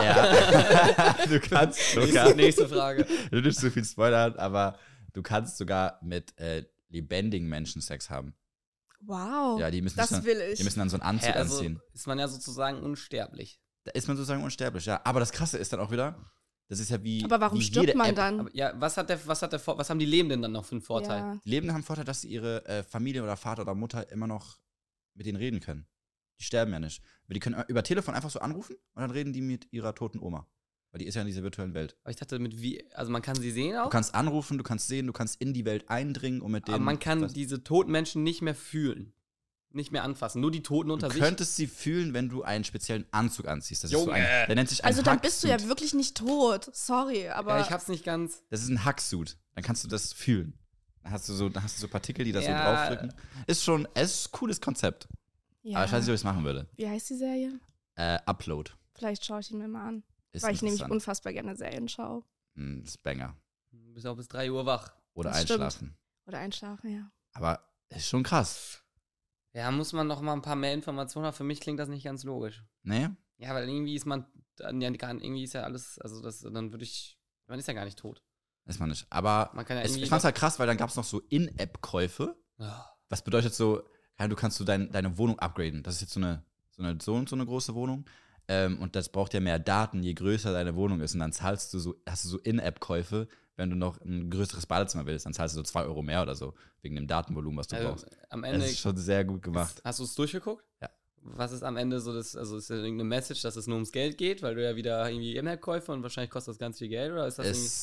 ja. Du kannst sogar. Nächste Frage. Du nicht so viel spoilern, aber du kannst sogar mit lebendigen Menschen Sex haben. Wow. Ja, die müssen dann so einen Anzug anziehen. Ist man ja sozusagen unsterblich. Da ist man sozusagen unsterblich, ja. Aber das Krasse ist dann auch wieder, das ist ja wie. Aber warum stirbt man dann? Aber, ja, was haben die Lebenden dann noch für einen Vorteil? Ja. Die Lebenden haben einen Vorteil, dass sie ihre Familie oder Vater oder Mutter immer noch mit denen reden können. Die sterben ja nicht. Aber die können über Telefon einfach so anrufen und dann reden die mit ihrer toten Oma. Weil die ist ja in dieser virtuellen Welt. Aber ich dachte, also man kann sie sehen auch? Du kannst anrufen, du kannst sehen, du kannst in die Welt eindringen und mit denen. Aber man kann diese toten Menschen nicht mehr fühlen. Nicht mehr anfassen, nur die Toten unter sich. Du könntest sie fühlen, wenn du einen speziellen Anzug anziehst. Das ist so der nennt sich ein Also dann bist du ja wirklich nicht tot. Sorry, aber. Ja, ich hab's nicht ganz. Das ist ein Hacksuit. Dann kannst du das fühlen. Dann hast du so Partikel, die da so draufdrücken. Es ist ein cooles Konzept. Ja. Aber ich weiß nicht, ob ich es machen würde. Wie heißt die Serie? Upload. Vielleicht schaue ich ihn mir mal an. Weil ich nämlich unfassbar gerne Serien schaue. Das ist Banger. Du bist auch bis 3 Uhr wach. Oder das einschlafen. Stimmt. Oder einschlafen, ja. Aber ist schon krass. Ja, muss man noch mal ein paar mehr Informationen haben. Für mich klingt das nicht ganz logisch. Nee? Ja, weil irgendwie ist man, irgendwie ist ja alles, also man ist ja gar nicht tot. Ist man nicht. Aber man kann ja ich fand's halt krass, weil dann gab's noch so In-App-Käufe. Oh. Was bedeutet so, du kannst deine Wohnung upgraden. Das ist jetzt so eine große Wohnung. Und das braucht ja mehr Daten, je größer deine Wohnung ist. Und dann hast du so In-App-Käufe, wenn du noch ein größeres Badezimmer willst, dann zahlst du so 2 Euro mehr oder so, wegen dem Datenvolumen, was du brauchst. Am Ende das ist schon sehr gut gemacht. Hast du es durchgeguckt? Ja. Was ist am Ende so ist ja irgendeine Message, dass es nur ums Geld geht, weil du ja wieder irgendwie In-App-Käufe und wahrscheinlich kostet das ganz viel Geld, oder ist das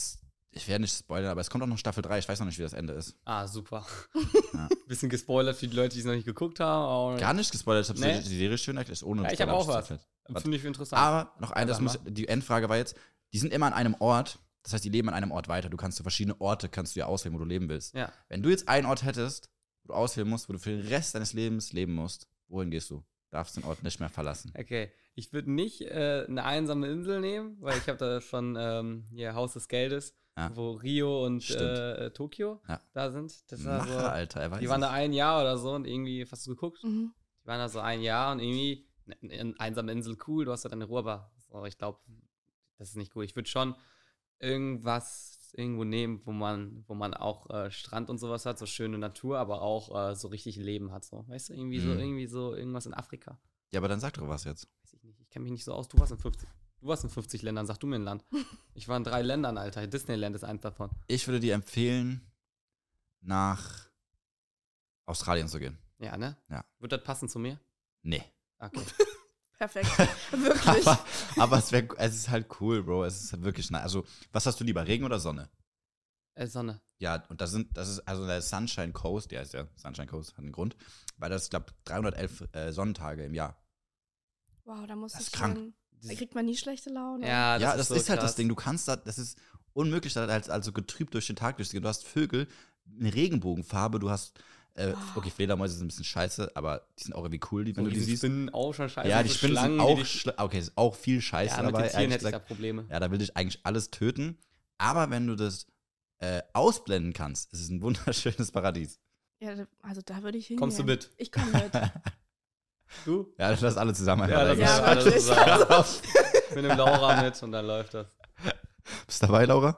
Ich werde nicht spoilern, aber es kommt auch noch Staffel 3. Ich weiß noch nicht, wie das Ende ist. Ah, super. Ja. Bisschen gespoilert für die Leute, die es noch nicht geguckt haben. Gar nicht gespoilert. Ich habe Nee. die Serie schön erklärt. Ohne Ja, ich habe auch was. erklärt. Finde ich interessant. Aber noch die Endfrage war jetzt, die sind immer an einem Ort, das heißt, die leben an einem Ort weiter. Du kannst so verschiedene Orte auswählen, wo du leben willst. Ja. Wenn du jetzt einen Ort hättest, wo du auswählen musst, wo du für den Rest deines Lebens leben musst, wohin gehst du? Darfst den Ort nicht mehr verlassen. Okay, ich würde nicht eine einsame Insel nehmen, weil ich habe da schon hier Haus des Geldes, wo Rio und Tokio da sind. Das war so, Alter, er weiß die waren da ein Jahr oder so und irgendwie, hast du geguckt? Mhm. Die waren da so ein Jahr und irgendwie, eine einsame Insel, cool, du hast da deine Ruhe, aber so, ich glaube, das ist nicht gut. Ich würde schon irgendwo nehmen, wo man auch Strand und sowas hat, so schöne Natur, aber auch so richtig Leben hat, so, weißt du, irgendwie so irgendwas in Afrika. Ja, aber dann sag doch was jetzt. Weiß ich nicht, ich kenne mich nicht so aus, du warst in 50 Ländern, sag du mir ein Land. Ich war in 3 Ländern, Alter, Disneyland ist eins davon. Ich würde dir empfehlen, nach Australien zu gehen. Ja, ne? Ja. Wird das passen zu mir? Nee. Okay. Perfekt. Wirklich. aber es ist halt cool, Bro. Es ist halt wirklich nice. Also, was hast du lieber, Regen oder Sonne? Sonne. Ja, und das ist also der Sunshine Coast, der heißt ja Sunshine Coast, hat einen Grund, weil das, ich glaube, 311 Sonnentage im Jahr. Wow, da muss Das ich ist krank. schon. Da kriegt man nie schlechte Laune. Ja, Das so ist halt krass. das Ding. Du kannst das ist unmöglich, da also getrübt durch den Tag durchzugehen. Du hast Vögel, eine Regenbogenfarbe, du hast, okay, Fledermäuse sind ein bisschen scheiße, aber die sind auch irgendwie cool, wenn du die siehst. Die Spinnen auch schon scheiße. Ja, die so Spinnen sind Schlangen, auch, okay, ist auch viel Scheiße ja, mit dabei. den Tieren ehrlich hätte ich da gesagt. Probleme. Ja, da will ich eigentlich alles töten. Aber wenn du das ausblenden kannst, ist es ein wunderschönes Paradies. Ja, also da würde ich hingehen. Kommst du mit? Ich komme mit. Du? Ja, das alles zusammen. Ja, das Ja, ist alles wirklich. zusammen. Ich bin im Laura mit und dann läuft das. Bist du dabei, Laura?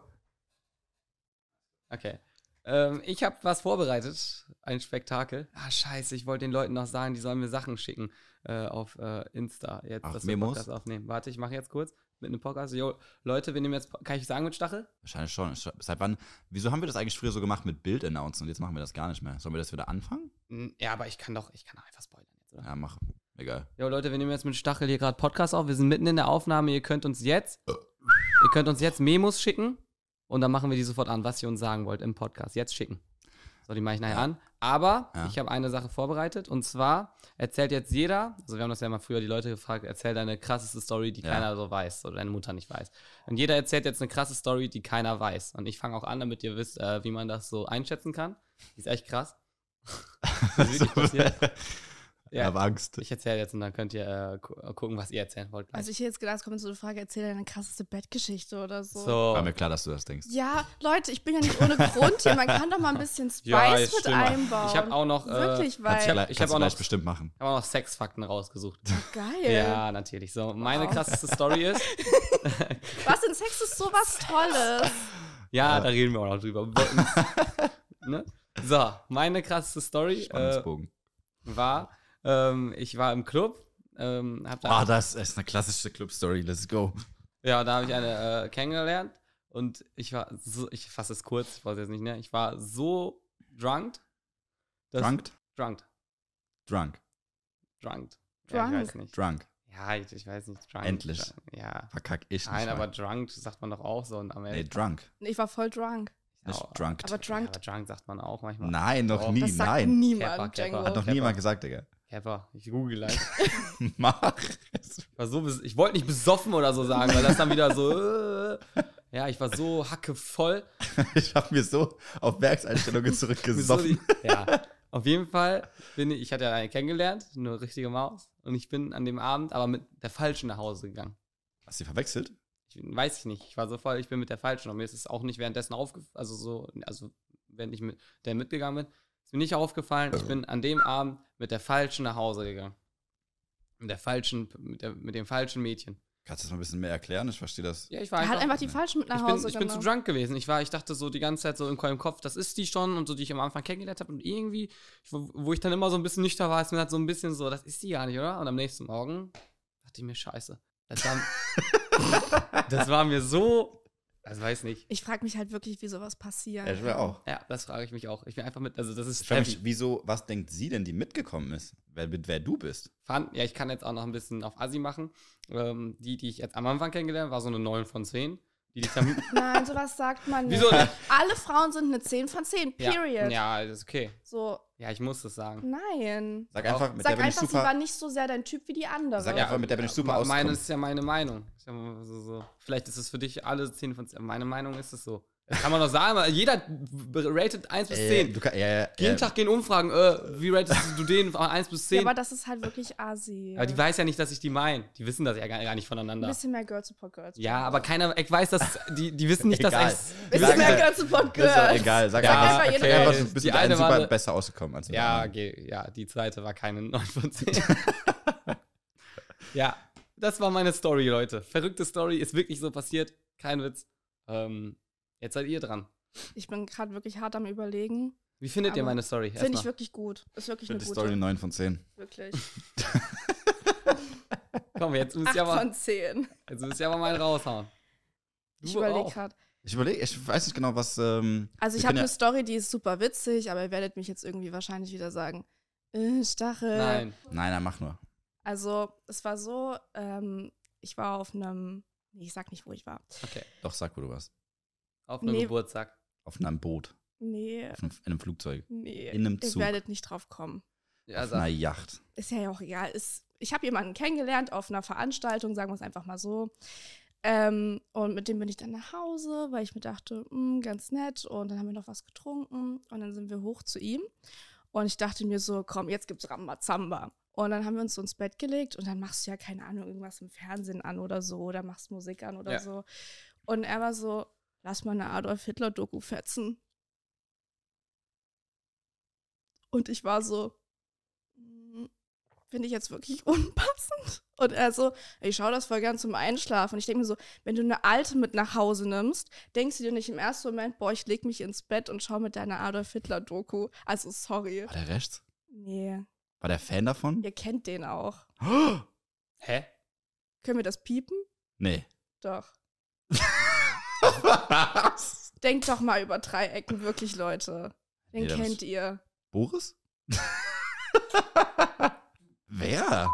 Okay. Ich habe was vorbereitet. Ein Spektakel. Ah, scheiße, ich wollte den Leuten noch sagen, die sollen mir Sachen schicken auf Insta. Jetzt, Auf dass wir Memos? Podcast aufnehmen. Warte, ich mache jetzt kurz mit einem Podcast. Jo, Leute, wir nehmen jetzt, kann ich sagen mit Stachel? Wahrscheinlich schon. Seit wann? Wieso haben wir das eigentlich früher so gemacht mit Bild announcen und jetzt machen wir das gar nicht mehr? Sollen wir das wieder anfangen? Ja, aber ich kann doch einfach spoilern jetzt, oder? Ja, mach. Egal. Jo, Leute, wir nehmen jetzt mit Stachel hier gerade Podcast auf. Wir sind mitten in der Aufnahme. Ihr könnt uns jetzt Memos schicken und dann machen wir die sofort an, was ihr uns sagen wollt im Podcast. Jetzt schicken. So, die mache ich nachher an. Aber ich habe eine Sache vorbereitet und zwar erzählt jetzt jeder, also wir haben das ja mal früher die Leute gefragt, erzähl deine krasseste Story, die keiner so weiß oder deine Mutter nicht weiß. Und jeder erzählt jetzt eine krasse Story, die keiner weiß. Und ich fange auch an, damit ihr wisst, wie man das so einschätzen kann. Die ist echt krass. Das ist wirklich passiert. Ich habe Angst. Ich erzähle jetzt und dann könnt ihr gucken, was ihr erzählen wollt. Also ich hätte jetzt gedacht, es kommt so eine Frage, erzähl deine krasseste Bettgeschichte oder so. War mir klar, dass du das denkst. Ja, Leute, ich bin ja nicht ohne Grund hier. Man kann doch mal ein bisschen Spice ist mit stimmt. einbauen. Ich habe auch noch Wirklich, Kannst weil. du gleich bestimmt machen. Ich habe auch noch Sexfakten rausgesucht. Geil. Ja, natürlich. So, meine krasseste Story ist. Was in Sex ist sowas Tolles. Ja, da reden wir auch noch drüber. Ne? So, meine krasseste Story Spannungsbogen. war, ich war im Club. Hab da Das ist eine klassische Club-Story. Let's go. Ja, da habe ich eine kennengelernt und ich war so, ich fasse es kurz, ich weiß jetzt nicht mehr, ich war so drunk. Drunk? Drunk. Drunk. Drunk. Drunk. Ja, ich weiß nicht. Drunk. Ja, ich weiß nicht. Drunk. Endlich. Ja. Verkack ich nicht. Nein, aber mal. drunk sagt man doch auch so. Und am Ende Nee, drunk. Ich war voll drunk. Nicht auch- drunk. Aber drunk, Ja, aber drunk sagt man auch manchmal. Nein, noch Oh. nie. das sagt Nein. niemand, Kepper, Django. Hat noch Kepper. niemand gesagt, Digga. Kepper, ich google gleich. Mach. Ich war so ich wollte nicht besoffen oder so sagen, weil das dann wieder so. Ja, ich war so hackevoll. Ich habe mir so auf Werkseinstellungen zurückgesoffen. Ja, auf jeden Fall ich hatte ja eine kennengelernt, eine richtige Maus. Und ich bin an dem Abend aber mit der Falschen nach Hause gegangen. Hast du die verwechselt? Weiß ich nicht. Ich war so voll, ich bin mit der Falschen. Und mir ist es auch nicht währenddessen aufgefallen, also wenn ich mit der mitgegangen bin, ist mir nicht aufgefallen. Ich bin an dem Abend mit der Falschen nach Hause gegangen. Mit dem falschen Mädchen. Kannst du das mal ein bisschen mehr erklären? Ich verstehe das. Ja, ich war Er hat einfach die Falschen mit nach Hause ich bin zu genommen. drunk gewesen. Ich dachte so die ganze Zeit so im Kopf, das ist die schon und so, die ich am Anfang kennengelernt habe. Und irgendwie, wo ich dann immer so ein bisschen nüchtern war, ist mir halt so ein bisschen so, das ist die gar nicht, oder? Und am nächsten Morgen dachte ich mir, scheiße. Das war mir so, also weiß nicht. Ich frage mich halt wirklich, wie sowas passiert. Ich will auch. Ja, das frage ich mich auch. Ich bin einfach mit, also das ist Ich frage heavy. mich, was denkt sie denn, die mitgekommen ist? Wer du bist? Ja, ich kann jetzt auch noch ein bisschen auf Assi machen. Die ich jetzt am Anfang kennengelernt habe, war so eine 9 von 10. Die dich dann Nein, sowas sagt man nicht. Wieso nicht? Alle Frauen sind eine 10 von 10, period. Ja, das ist okay. So, Ja, ich muss das sagen. nein. Sag einfach, mit Sag der bin ich einfach, sie super. war nicht so sehr dein Typ wie die andere. Sag einfach, mit der bin ich super Meine ausgekommen. ist ja meine Meinung. Ist ja so. Vielleicht ist es für dich alle 10 von 10. Meine Meinung ist es so. Das kann man doch sagen, weil jeder ratet 1 bis 10. Jeden Tag gehen Umfragen, wie ratest du den von 1 bis 10? Ja, aber das ist halt wirklich assi. Aber die weiß ja nicht, dass ich die meine. Die wissen das ja gar nicht Ein voneinander. bisschen mehr Girl Support Girls. Ja, aber keiner, ich weiß, dass die wissen nicht, dass Egal. ich. Bisschen mehr Girl Support Ist doch Girls. egal. Sag Ja, einfach, okay. sag einfach, du bist Die mit der eine einen war super eine- besser ausgekommen als mit der Ja, anderen. okay, ja, die zweite war keine 9 von 10. Ja, das war meine Story, Leute. Verrückte Story, ist wirklich so passiert. Kein Witz. Jetzt seid ihr dran. Ich bin gerade wirklich hart am Überlegen. Wie findet ihr Aber meine Story? Finde ich Erstmal. wirklich gut. Ist wirklich Ich eine finde die gute. Story 9 von 10. Wirklich. Komm, jetzt müsst 8 ihr aber, von 10. mal raushauen. Ich Du überlege auch. gerade. Ich weiß nicht genau, was. Also ich wir habe können eine Story, die ist super witzig, aber ihr werdet mich jetzt irgendwie wahrscheinlich wieder sagen, Stachel. Nein. Nein, mach nur. Also es war so, ich war auf einem, nee, ich sag nicht, wo ich war. Okay. Doch, sag, wo du warst. Auf einem Nee. Geburtstag. Auf einem Boot. Nee, In einem Flugzeug. nee. In einem Ihr Zug. werdet nicht drauf kommen. Ja, Auf einer sag. Yacht. Ist ja auch egal. Ich habe jemanden kennengelernt auf einer Veranstaltung, sagen wir es einfach mal so. Und mit dem bin ich dann nach Hause, weil ich mir dachte, ganz nett. Und dann haben wir noch was getrunken. Und dann sind wir hoch zu ihm. Und ich dachte mir so, komm, jetzt gibt's Rambazamba. Und dann haben wir uns so ins Bett gelegt. Und dann machst du ja, keine Ahnung, irgendwas im Fernsehen an oder so. Oder machst Musik an oder Ja. so. Und er war so, lass mal eine Adolf-Hitler-Doku fetzen. Und ich war so, finde ich jetzt wirklich unpassend. Und er so, ich schaue das voll gern zum Einschlafen. Und ich denke mir so, wenn du eine Alte mit nach Hause nimmst, denkst du dir nicht im ersten Moment, boah, ich leg mich ins Bett und schau mit deiner Adolf-Hitler-Doku. Also, sorry. War der rechts? Nee, War der Fan davon? ihr kennt den auch. Hä? Können wir das piepen? Nee. Doch. Was? Denkt doch mal über Dreiecken, wirklich, Leute. Den Nee, das- kennt ihr. Boris? Wer?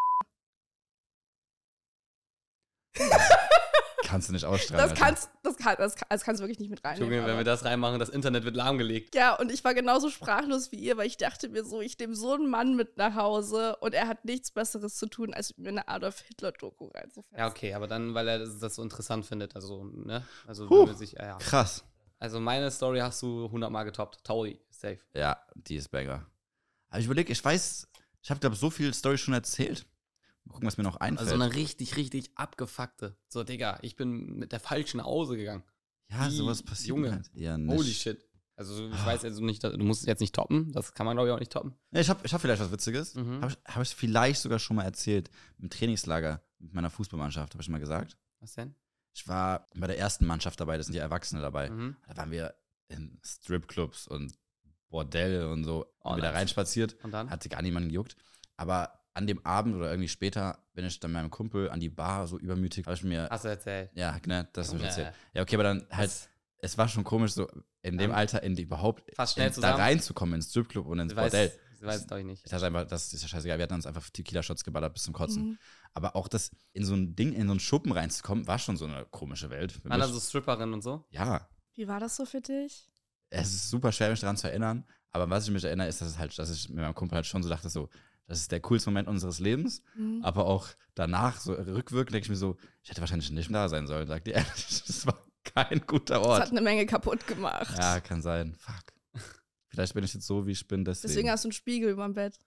Kannst du nicht ausstrahlen. Das kannst du wirklich nicht mit reinnehmen. Junge, wenn aber- wir das reinmachen, das Internet wird lahmgelegt. Ja, und ich war genauso sprachlos wie ihr, weil ich dachte mir so, ich nehme so einen Mann mit nach Hause und er hat nichts Besseres zu tun, als mir eine Adolf-Hitler-Doku reinzufetzen. Ja, okay, aber dann, weil er das so interessant findet. Also, ne? Also, Huh. wenn wir sich, ja. Krass. Also, meine Story hast du 100-mal getoppt. Taui, safe. Ja, die ist banger. Aber ich überlege, ich habe, glaube ich, so viel Story schon erzählt. Mal gucken, was mir noch einfällt. Also, eine richtig, richtig abgefuckte. So, Digga, ich bin mit der falschen nach Hause gegangen. ja, Wie, sowas passiert Junge. halt. Ja, nicht. Holy shit. Also, ich weiß also nicht, du musst es jetzt nicht toppen. Das kann man, glaube ich, auch nicht toppen. Ja, ich hab vielleicht was Witziges. Mhm. Hab ich vielleicht sogar schon mal erzählt. Im Trainingslager mit meiner Fußballmannschaft, habe ich schon mal gesagt. Was denn? Ich war bei der ersten Mannschaft dabei, da sind die Erwachsene dabei. Mhm. Da waren wir in Stripclubs und Bordell und so. Oh, Haben wir da nice. reinspaziert. Und dann? Hatte gar niemanden gejuckt. Aber an dem Abend oder irgendwie später bin ich dann mit meinem Kumpel an die Bar so übermütig. Habe ich mir. Hast du erzählt? Ja, ne, das habe ich Ja. erzählt. Ja, okay, aber dann halt. Das- Es war schon komisch, so in dem Alter überhaupt Fast schnell da zusammen. reinzukommen ins Stripclub und ins Sie Bordell. weiß es, glaube ich, nicht. Ich dachte einfach, das ist ja scheißegal. Wir hatten uns einfach Tequila-Shots geballert bis zum Kotzen. Mhm. Aber auch das in so ein Ding, in so einen Schuppen reinzukommen, war schon so eine komische Welt. Für Waren da mich. so Stripperinnen und so? Ja, Wie war das so für dich? es ist super schwer, mich daran zu erinnern. Aber was ich mich erinnere, ist, dass ich mit meinem Kumpel halt schon so dachte, so, das ist der coolste Moment unseres Lebens. Mhm. Aber auch danach, so rückwirkend, denke ich mir so, ich hätte wahrscheinlich nicht mehr da sein sollen, sagt ihr ehrlich. Das war kein guter Das Ort. hat eine Menge kaputt gemacht. Ja, kann sein. Fuck. Vielleicht bin ich jetzt so, wie ich bin, Deswegen deswegen. hast du einen Spiegel über dem Bett.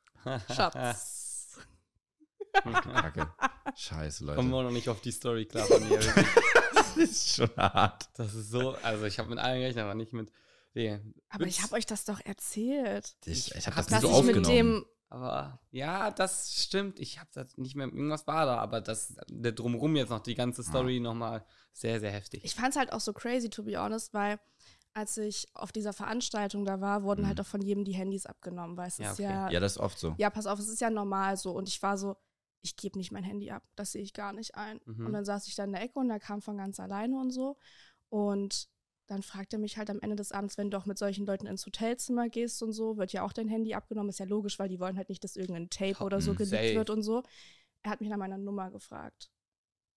Schatz. Kacke. Scheiße, Leute. Kommen wir noch nicht auf die Story klar von mir. Das ist schon hart. Das ist so, also ich habe mit allen gerechnet, aber nicht mit denen. Aber ich habe euch das doch erzählt. Ich habe hab das nicht Dass so ich mit aufgenommen. dem, Aber ja, das stimmt. Ich habe das nicht mehr, irgendwas war da, aber der Drumherum jetzt noch, die ganze Story nochmal sehr, sehr heftig. ich fand es halt auch so crazy, to be honest, weil als ich auf dieser Veranstaltung da war, wurden halt auch von jedem die Handys abgenommen, weil es Ja, ist okay. ja, Ja, das ist oft so. ja, pass auf, es ist ja normal so. Und ich war so, ich gebe nicht mein Handy ab, das sehe ich gar nicht ein. Mhm. Und dann saß ich da in der Ecke und er kam von ganz alleine und so. Und dann fragt er mich halt am Ende des Abends, wenn du auch mit solchen Leuten ins Hotelzimmer gehst und so, wird ja auch dein Handy abgenommen. Ist ja logisch, weil die wollen halt nicht, dass irgendein Tape oder so geleakt Safe. wird und so. Er hat mich nach meiner Nummer gefragt.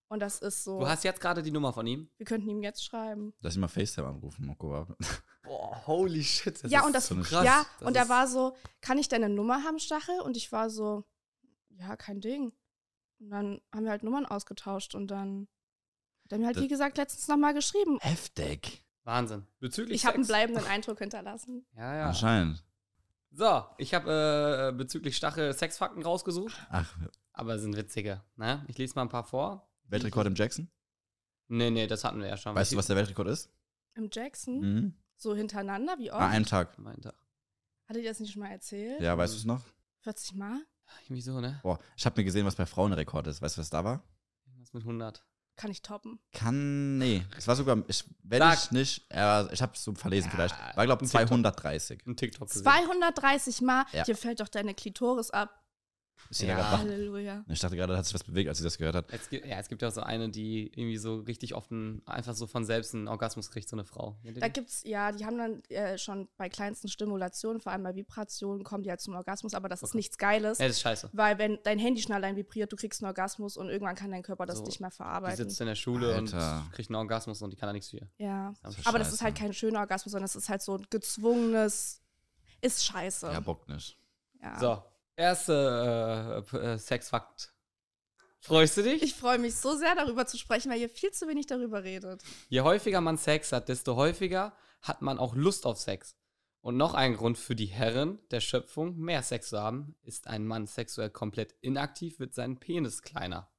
Und das ist so. Du hast jetzt gerade die Nummer von ihm? Wir könnten ihm jetzt schreiben. Lass ihn mal FaceTime anrufen, Moko. Boah, holy shit. Ja, und das so krass. Ja, Das und er ist- war so, kann ich deine Nummer haben, Stachel? Und ich war so, ja, kein Ding. Und dann haben wir halt Nummern ausgetauscht und dann hat er mir halt, Das- wie gesagt, letztens nochmal geschrieben. Heftig. Wahnsinn. Bezüglich Ich habe einen Sex. bleibenden Eindruck hinterlassen. Ja, ja. Anscheinend. So, ich habe bezüglich Stachel Sexfakten rausgesucht, Ach, aber sind witzige. Ne? Ich lese mal ein paar vor. Weltrekord im Jackson? Nee, das hatten wir ja schon. Weißt du, was der Weltrekord ist? Im Jackson, Mhm. so hintereinander, wie oft? An einem Tag. Mein Tag. Hattet ihr das nicht schon mal erzählt? Ja, weißt du es noch? 40 Mal? Irgendwie so, ne? Boah, ich habe mir gesehen, was bei Frauen der Rekord ist. Weißt du, was da war? Was mit 100? Kann ich toppen. Nee. Es war sogar, wenn Sag. ich nicht, ich habe es so verlesen Ja, vielleicht. War, glaube ein ich, TikTok. 230. Ein TikTok gesehen. 230 Mal? Ja. Hier fällt doch deine Klitoris ab. Ist ja. Ja. gerade wach. Halleluja. Ich dachte gerade, da hat sich was bewegt, als sie das gehört hat. Es gibt ja auch so eine, die irgendwie so richtig oft einfach so von selbst einen Orgasmus kriegt, so eine Frau. Da gibt's, ja, die haben dann schon bei kleinsten Stimulationen, vor allem bei Vibrationen, kommen die halt zum Orgasmus, aber das ist Okay. nichts Geiles. Ja, das ist scheiße. Weil wenn dein Handy schnell allein vibriert, du kriegst einen Orgasmus und irgendwann kann dein Körper das So, nicht mehr Die verarbeiten. sitzt in der Schule Alter. und kriegt einen Orgasmus und die kann da nichts für. Ja. Das ist Aber das scheiße. ist halt kein schöner Orgasmus, sondern es ist halt so ein gezwungenes, ist scheiße. Ja, bockt nicht. Ja. So, erste Sexfakt. Freust du dich? Ich freue mich so sehr, darüber zu sprechen, weil ihr viel zu wenig darüber redet. Je häufiger man Sex hat, desto häufiger hat man auch Lust auf Sex. Und noch ein Grund für die Herren der Schöpfung, mehr Sex zu haben, ist ein Mann sexuell komplett inaktiv, wird sein Penis kleiner.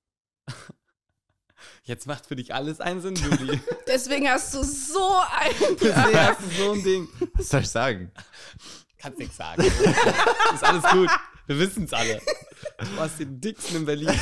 Jetzt macht für dich alles einen Sinn, Juli. Deswegen hast du so ein. Deswegen hast du so ein Ding. Was soll ich sagen? Kannst nichts sagen. Ist alles gut. Wir wissen es alle. Du hast den dicksten in Berlin.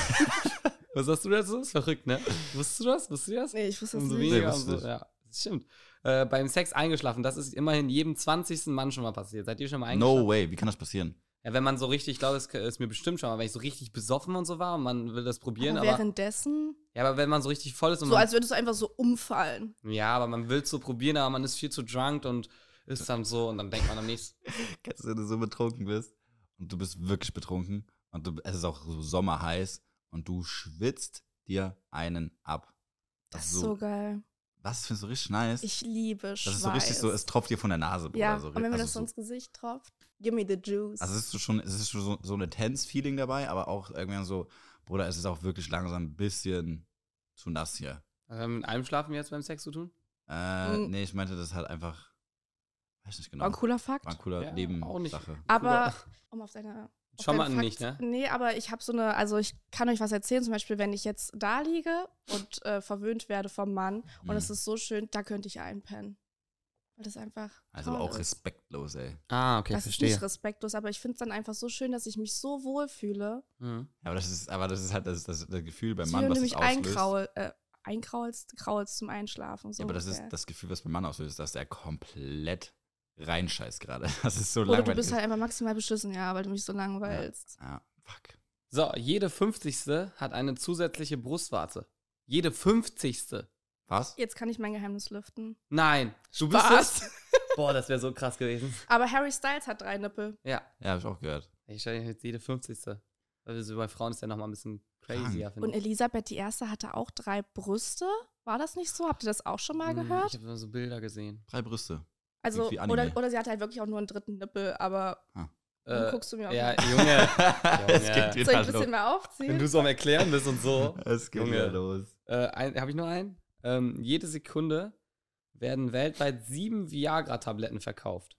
Was sagst du dazu? Ist verrückt, ne? Wusstest du das? Wusstest du das? Nee, ich wusste das Umso nicht. weniger. Nee, wusste ich. Ja, das stimmt. Beim Sex eingeschlafen, das ist immerhin jedem 20. Mann schon mal passiert. Seid ihr schon mal eingeschlafen? No way, wie kann das passieren? Ja, wenn man so richtig, ich glaube, es ist mir bestimmt schon mal, wenn ich so richtig besoffen und so war und man will das probieren, Aber aber währenddessen, ja, aber wenn man so richtig voll ist und so man, als würdest du einfach so umfallen. ja, aber man will es so probieren, aber man ist viel zu drunk und ist dann so und dann denkt man am nächsten, Kennst du, wenn du so betrunken bist und du bist wirklich betrunken und es ist auch so sommerheiß und du schwitzt dir einen ab. Das ist so geil. Das findest du richtig nice. Ich liebe Schweiß. Das ist so richtig so, es tropft dir von der Nase. Ja, oder so. und wenn mir Also das so ins Gesicht tropft, give me the juice. Also es ist schon so ein Intense-Feeling dabei, aber auch irgendwann so, Bruder, es ist auch wirklich langsam ein bisschen zu nass hier. also haben wir mit allem Schlafen jetzt beim Sex zu tun? Nee, ich meinte, das ist halt einfach, weiß nicht genau. War ein cooler Fakt. War ein cooler Ja, auch nicht. Nebensache. Aber, um auf deine. auf Schon deinen mal nicht, ne? Nee, aber ich habe so eine, also ich kann euch was erzählen, zum Beispiel, wenn ich jetzt da liege und verwöhnt werde vom Mann und es ist so schön, da könnte ich einpennen. Weil das einfach. Also toll auch ist. respektlos, ey. Ah, okay, Das ist nicht respektlos, aber ich finde es dann einfach so schön, dass ich mich so wohl fühle. Mhm. Aber das ist halt das Gefühl beim Dass Mann, du was nämlich das auslöst. kraulst zum Einschlafen. So Ja, aber das ist ungefähr. das Gefühl, was beim Mann auslöst, dass der komplett reinscheißt gerade. Das ist so Oder langweilig. du bist halt einfach maximal beschissen, ja, weil du mich so langweilst. Ja, fuck. So, jede 50. hat eine zusätzliche Brustwarze. Jede 50. Was? Jetzt kann ich mein Geheimnis lüften. Nein, du bist Spaß. es. Boah, das wäre so krass gewesen. Aber Harry Styles hat 3 Nippel. Ja, Ja, hab ich auch gehört. ich stelle jetzt jede 50. Also bei Frauen ist ja nochmal ein bisschen crazier, finde Und Elisabeth I. hatte auch 3 Brüste. War das nicht so? Habt ihr das auch schon mal gehört? Ich habe so Bilder gesehen. 3 Brüste. Also, wie Anime. oder sie hatte halt wirklich auch nur einen 3. Nippel, aber warum guckst du mir auf Ja, den- Junge. Es Junge. geht Soll ich wieder ein bisschen los. mehr aufziehen? Wenn du so am Erklären bist und so. Es geht Junge. wieder los. Habe ich noch einen? Jede Sekunde werden weltweit 7 Viagra-Tabletten verkauft.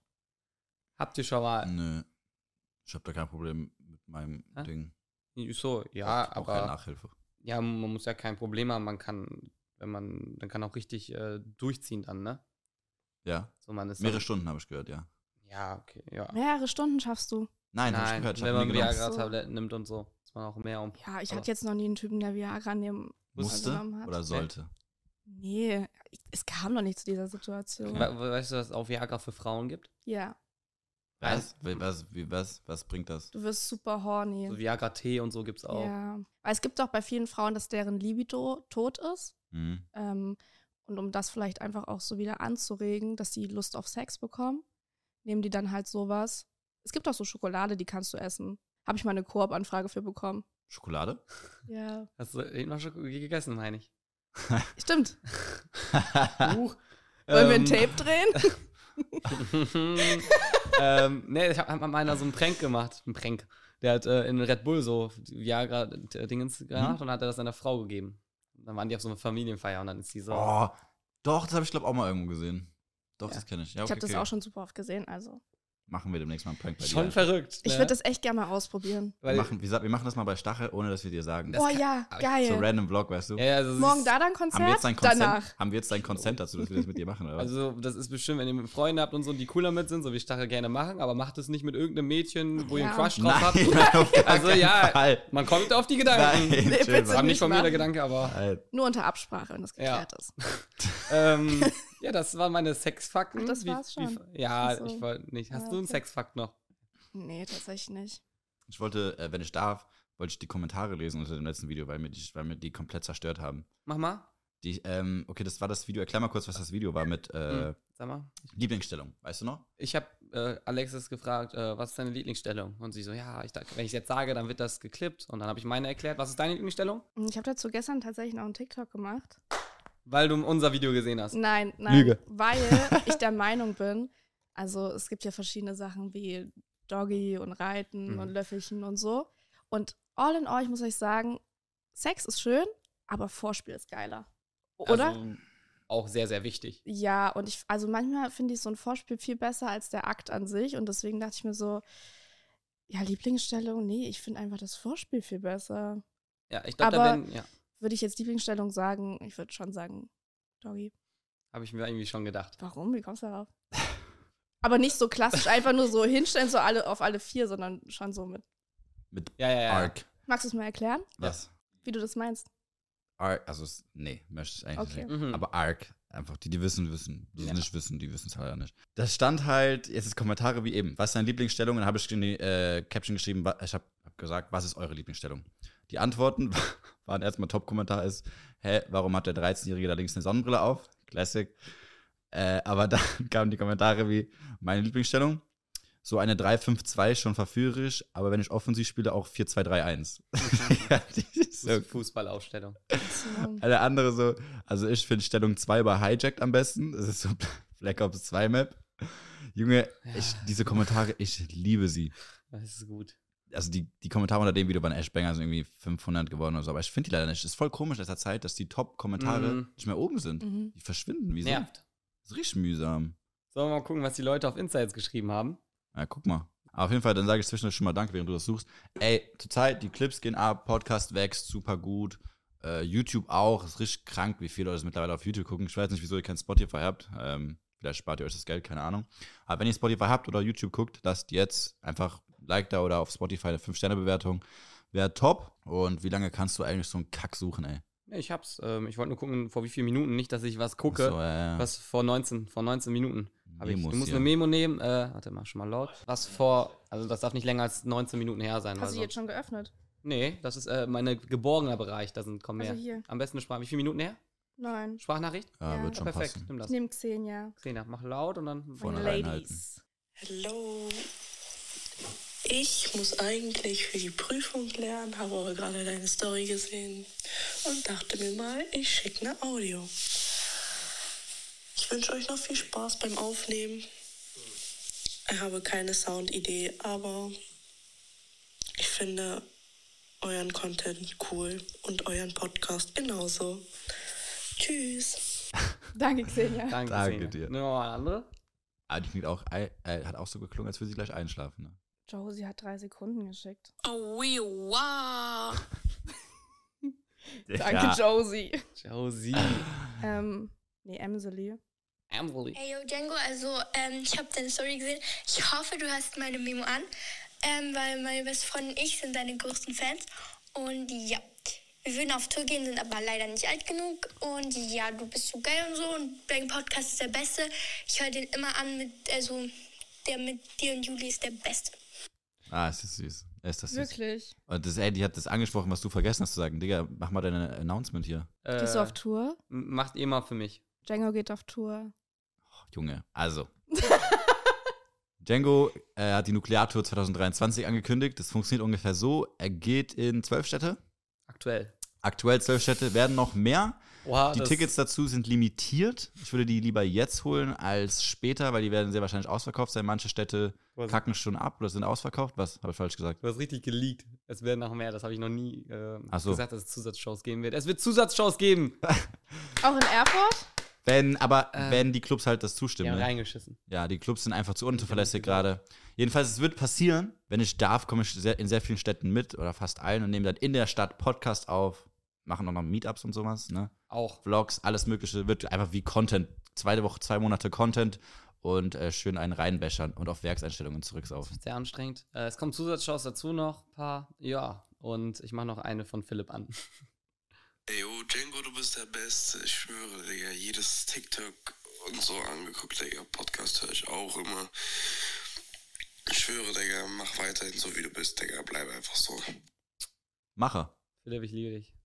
Habt ihr schon mal. Nö. Ich hab da kein Problem mit meinem Hä? Ding. So, ja, Ich brauch keine aber. Nachhilfe. Ja, man muss ja kein Problem haben. Man kann, dann kann auch richtig durchziehen dann, ne? Ja. So, man ist Mehrere dann, Stunden habe ich gehört, ja. Ja, okay, ja. Mehrere Stunden schaffst du. Nein, hab ich Nein, gehört. Ich wenn hab man nie genommen. Viagra-Tabletten nimmt und so, ist man auch mehr um. Ja, ich Aber- hatte jetzt noch nie einen Typen, der Viagra nehmen Musste genommen hat. oder sollte? Nee, es kam noch nicht zu dieser Situation. Weißt du, dass es auch Viagra für Frauen gibt? Ja, Was bringt das? du wirst super horny. So Viagra-Tee und so gibt's auch. Ja. Weil es gibt auch bei vielen Frauen, dass deren Libido tot ist. Mhm. Und um das vielleicht einfach auch so wieder anzuregen, dass die Lust auf Sex bekommen, nehmen die dann halt sowas. Es gibt auch so Schokolade, die kannst du essen. Habe ich mal eine Koop-Anfrage für bekommen. Schokolade? Ja. Hast du eben noch Schokolade gegessen, meine ich? Stimmt. Wollen Wollen wir ein Tape drehen? Nee, ich habe mal einer so einen Prank gemacht. Ein Prank. Der hat in Red Bull so Viagra-Dingens gemacht und hat er das seiner Frau gegeben. Und dann waren die auf so einer Familienfeier und dann ist die so. Oh, doch, das habe ich glaube auch mal irgendwo gesehen. Doch, Ja. das kenne ich. Ja, Ich okay, habe das auch schon super oft gesehen, also. Machen wir demnächst mal einen Prank bei dir. Schon verrückt. Ich würde das echt gerne mal ausprobieren. Wir machen das mal bei Stachel, ohne dass wir dir sagen. Oh ja, geil. So random Vlog, weißt du? Ja, also Morgen da dann Konzert? Haben wir jetzt dein Consent, Danach. haben wir jetzt dein Consent dazu, dass wir das mit dir machen, oder was? Also, das ist bestimmt, wenn ihr Freunde habt und so, die cool damit sind, so wie Stachel gerne machen, aber macht es nicht mit irgendeinem Mädchen, wo ihr einen Ja. Crush drauf habt. Nein, auf gar Also, keinen ja, Fall. man kommt auf die Gedanken. Nein, Nee, chill bitte mal. Kam nicht nicht von mir der machen. Gedanke, aber. Alter. Nur unter Absprache, wenn das geklärt ist. Ja, das waren meine Sexfakten. Ach, das war's schon? Ja, Ach so. ich wollte nicht. Hast Ja, du einen okay. Sexfakt noch? Nee, tatsächlich nicht. Ich wollte, wenn ich darf, wollte ich die Kommentare lesen unter dem letzten Video, weil mir die komplett zerstört haben. Mach mal. Okay, das war das Video. Erklär mal kurz, was das Video war mit Sag mal. Lieblingsstellung. Weißt du noch? Ich habe Alexis gefragt, was ist deine Lieblingsstellung? Und sie so, ja, wenn ich jetzt sage, dann wird das geklippt. Und dann habe ich meine erklärt. Was ist deine Lieblingsstellung? Ich habe dazu gestern tatsächlich noch einen TikTok gemacht. Weil du unser Video gesehen hast. Nein, Lüge. weil ich der Meinung bin, also es gibt ja verschiedene Sachen wie Doggy und Reiten und Löffelchen und so. Und all in all, ich muss euch sagen, Sex ist schön, aber Vorspiel ist geiler. Oder? Also, auch sehr, sehr wichtig. Ja, und also manchmal finde ich so ein Vorspiel viel besser als der Akt an sich. Und deswegen dachte ich mir so, ja, Lieblingsstellung, nee, ich finde einfach das Vorspiel viel besser. Ja, ich glaube, da Aber- werden, ja, Würde ich jetzt Lieblingsstellung sagen, ich würde schon sagen, Doggy. habe ich mir irgendwie schon gedacht. Warum? Wie kommst du darauf? Aber nicht so klassisch, einfach nur so hinstellen, so auf alle vier, sondern schon so mit. Mit Ja. Arc. Magst du es mal erklären, Was? wie du das meinst? Arc, also, nee, möchte ich eigentlich Okay. nicht. Mhm. Aber Arc, einfach, die wissen. Die nicht wissen, die wissen es halt nicht. Das stand halt, jetzt ist Kommentare wie eben. Was ist deine Lieblingsstellung? Und dann habe ich in die Caption geschrieben, ich habe gesagt, was ist eure Lieblingsstellung? Die Antworten waren erstmal Top-Kommentar ist, warum hat der 13-Jährige da links eine Sonnenbrille auf? Classic. Aber dann kamen die Kommentare wie, meine Lieblingsstellung, so eine 3-5-2 schon verführerisch, aber wenn ich offensiv spiele, auch 4-2-3-1. Ja, die ist so Fußballaufstellung. So. der andere so, also ich finde Stellung 2 bei Hijacked am besten. Das ist so Black Ops 2 Map. Junge, diese Kommentare, ich liebe sie. Das ist gut. Also die Kommentare unter dem Video waren echt Banger, sind irgendwie 500 geworden oder so. Aber ich finde die leider nicht. Das ist voll komisch in letzter Zeit, dass die Top-Kommentare nicht mehr oben sind. Mhm. Die verschwinden. Wieso? Nervt. Das ist richtig mühsam. Sollen wir mal gucken, was die Leute auf Insta jetzt geschrieben haben? Ja, guck mal. Aber auf jeden Fall, dann sage ich zwischendurch schon mal Danke, während du das suchst. Ey, zurzeit, die Clips gehen ab, Podcast wächst super gut. YouTube auch. Ist richtig krank, wie viele Leute das mittlerweile auf YouTube gucken. Ich weiß nicht, wieso ihr kein Spotify habt. Vielleicht spart ihr euch das Geld, keine Ahnung. Aber wenn ihr Spotify habt oder YouTube guckt, lasst jetzt einfach ein Like da oder auf Spotify eine 5-Sterne-Bewertung. Wäre top. Und wie lange kannst du eigentlich so einen Kack suchen, ey? Nee, ich hab's. Ich wollte nur gucken, vor wie vielen Minuten. Nicht, dass ich was gucke. Ach so, Was vor 19 Minuten. Memos Du musst hier. eine Memo nehmen. Warte mal, schon mal laut. Also das darf nicht länger als 19 Minuten her sein. Hast weil du die jetzt sonst- schon geöffnet? Nee, das ist mein geborgener Bereich. Da kommen mehr. Also hier. Am besten eine Sprache. Wie viele Minuten her? Nein. Sprachnachricht? Ja, Ja. wird schon Perfekt, passen. nimm das. Ich nehme Xenia. Xenia, mach laut und dann. Vorne Meine reinhalten. Ladies. Hallo. Ich muss eigentlich für die Prüfung lernen, habe aber gerade deine Story gesehen und dachte mir mal, ich schicke eine Audio. Ich wünsche euch noch viel Spaß beim Aufnehmen. Ich habe keine Soundidee, aber ich finde euren Content cool und euren Podcast genauso. Tschüss. Danke, Xenia. Danke, Danke Xenia. dir. Noch mal eine andere? Ah, die klingt auch, hat auch so geklungen, als würde sie gleich einschlafen. Ne? Josie hat 3 Sekunden geschickt. Oh, wow. Danke, Josie. Josie. Nee, Emily. Emily. Hey, yo, Django, also ich habe deine Story gesehen. Ich hoffe, du hast meine Memo an, weil meine beste Freundin und ich sind deine größten Fans. Und ja, wir würden auf Tour gehen, sind aber leider nicht alt genug. Und ja, du bist so geil und so und dein Podcast ist der beste. Ich höre den immer an, der mit dir und Juli ist der beste. Ah, es ist süß. Ist das süß. Wirklich? Und die hat das angesprochen, was du vergessen hast zu sagen. Digga, mach mal deine Announcement hier. Gehst du auf Tour? Macht ihr mal für mich. Django geht auf Tour. Oh, Junge, also. Django hat die Nukleartour 2023 angekündigt. Das funktioniert ungefähr so. Er geht in 12 Städte. Aktuell 12 Städte, werden noch mehr. Oha, die Tickets dazu sind limitiert. Ich würde die lieber jetzt holen als später, weil die werden sehr wahrscheinlich ausverkauft sein. Manche Städte kacken schon ab oder sind ausverkauft. Was? Habe ich falsch gesagt? Du hast richtig geleakt. Es werden noch mehr. Das habe ich noch nie gesagt, dass es Zusatzshows geben wird. Es wird Zusatzshows geben. Auch in Erfurt? Wenn die Clubs halt das zustimmen. Ja, ne? reingeschissen. Ja, die Clubs sind einfach zu unzuverlässig gerade. Jedenfalls, es wird passieren. Wenn ich darf, komme ich in sehr vielen Städten mit oder fast allen und nehme dann in der Stadt Podcast auf. Machen auch noch Meetups und sowas, ne? Auch. Vlogs, alles Mögliche. Wird einfach wie Content. 2 Woche, 2 Monate Content und schön einen reinbäschern und auf Werkseinstellungen zurücksaufen. Sehr anstrengend. Es kommen Zusatzshows dazu noch, ein paar. Ja, und ich mache noch eine von Philipp an. Ey, oh, Django, du bist der Beste. Ich schwöre, Digga, jedes TikTok und so angeguckt, Digga. Podcast höre ich auch immer. Ich schwöre, Digga, mach weiterhin so, wie du bist, Digga. Bleib einfach so. Mache. Philipp, ich liebe dich.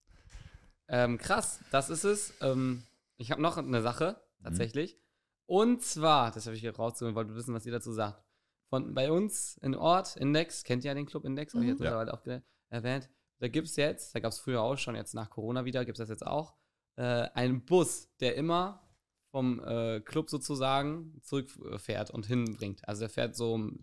Krass, das ist es. Ich habe noch eine Sache, tatsächlich. Und zwar, das habe ich hier rausgeholt, wollte wissen, was ihr dazu sagt. Bei uns in Ort, Index, kennt ihr ja den Club Index, habe ich jetzt mittlerweile auch erwähnt. Da gibt es jetzt, da gab es früher auch schon, jetzt nach Corona wieder, gibt es das jetzt auch, einen Bus, der immer vom Club sozusagen zurückfährt und hinbringt. Also der fährt so um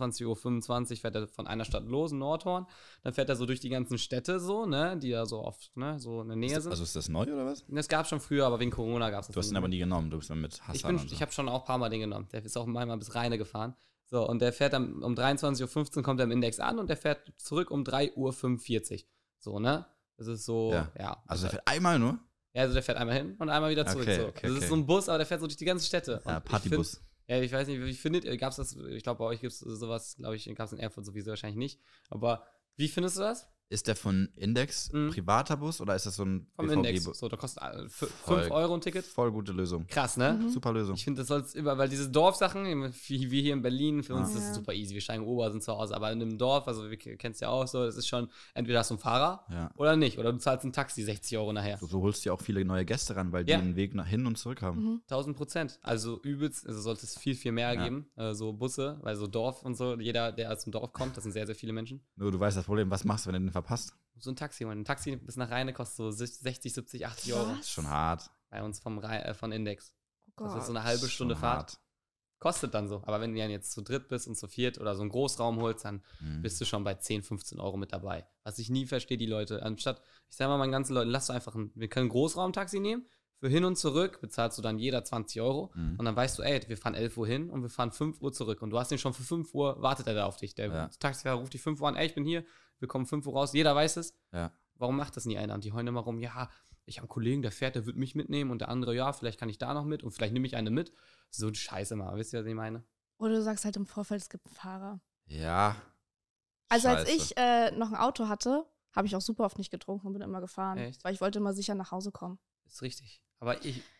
22:25 Uhr, fährt er von einer Stadt los, in Nordhorn. Dann fährt er so durch die ganzen Städte so, ne, die da so oft, ne, so in der Nähe sind. Also ist das neu oder was? Das gab es schon früher, aber wegen Corona gab es das. Du hast ihn aber nie genommen, du bist dann mit Hassan und so. Ich habe schon auch ein paar Mal den genommen. Der ist auch einmal bis Rheine gefahren. So, und der fährt dann um 23:15 Uhr kommt er im Index an und der fährt zurück um 3:45 Uhr. So, ne? Das ist so, ja. Also der fährt einmal nur? Ja, also der fährt einmal hin und einmal wieder zurück. Okay, Das ist so ein Bus, aber der fährt so durch die ganzen Städte. Ja, Partybus. Ich weiß nicht, wie findet ihr, gab's das, ich glaube, bei euch gibt es sowas, glaube ich, gab es in Erfurt sowieso wahrscheinlich nicht. Aber wie findest du das? Ist der von Index privater Bus oder ist das so ein vom BVB-Bus? Index. So, da kostet 5 Euro ein Ticket. Voll gute Lösung. Krass, ne? Super Lösung. Ich finde, das soll es über, weil diese Dorfsachen, wie wir hier in Berlin, für uns ist das super easy. Wir steigen Ober, sind zu Hause. Aber in einem Dorf, also wir kennen es ja auch so, das ist schon, entweder hast du einen Fahrer oder nicht. Oder du zahlst ein Taxi 60 Euro nachher. So holst du ja auch viele neue Gäste ran, weil die einen Weg nach hin und zurück haben. 1000%. Also übelst, also sollte es viel, viel mehr geben. So Busse, weil so Dorf und so, jeder, der aus dem Dorf kommt, das sind sehr, sehr viele Menschen. Nur du weißt das Problem, was machst du, wenn du den verpasst? So ein Taxi, ein Taxi bis nach Rheine kostet so 60, 70, 80 Euro. Das ist schon hart. Bei uns von Index. Oh Gott. Das ist so eine halbe Stunde Fahrt. Hart. Kostet dann so. Aber wenn du dann jetzt zu dritt bist und zu viert oder so einen Großraum holst, dann bist du schon bei 10, 15 Euro mit dabei. Was ich nie verstehe, die Leute. Anstatt, ich sag mal meinen ganzen Leuten, lass doch einfach wir können ein Großraumtaxi nehmen. Für hin und zurück bezahlst du dann jeder 20 Euro. Und dann weißt du, ey, wir fahren 11 Uhr hin und wir fahren 5 Uhr zurück. Und du hast ihn schon für 5 Uhr, wartet er da auf dich. Der Taxifahrer ruft dich 5 Uhr an, ey, ich bin hier, wir kommen 5 Uhr raus. Jeder weiß es. Ja. Warum macht das nie einer? Und die heulen immer rum, ja, ich habe einen Kollegen, der fährt, der wird mich mitnehmen und der andere, ja, vielleicht kann ich da noch mit und vielleicht nehme ich eine mit. So ein Scheiße mal, wisst ihr, was ich meine? Oder du sagst halt im Vorfeld, es gibt einen Fahrer. Ja. Also als ich noch ein Auto hatte, habe ich auch super oft nicht getrunken und bin immer gefahren. Echt? Weil ich wollte immer sicher nach Hause kommen. Ist richtig. Aber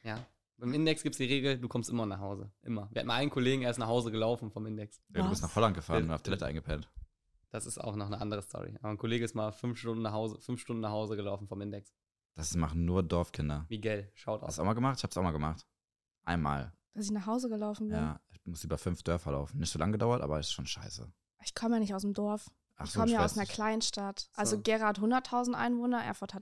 beim Index gibt es die Regel, du kommst immer nach Hause. Immer. Wir hatten mal einen Kollegen, er ist nach Hause gelaufen vom Index. Ja, du bist nach Holland gefahren und auf Toilette eingepennt. Das ist auch noch eine andere Story. Aber ein Kollege ist mal 5 Stunden nach Hause gelaufen vom Index. Das machen nur Dorfkinder. Miguel, schaut Hast aus. du auch mal gemacht? Ich hab's auch mal gemacht. Einmal. Dass ich nach Hause gelaufen bin. Ja, ich muss über 5 Dörfer laufen. Nicht so lange gedauert, aber ist schon scheiße. Ich komme ja nicht aus dem Dorf. Ach Ich so, komme ja weiß aus einer nicht. Kleinstadt. So. Also Gera hat 100.000 Einwohner, Erfurt hat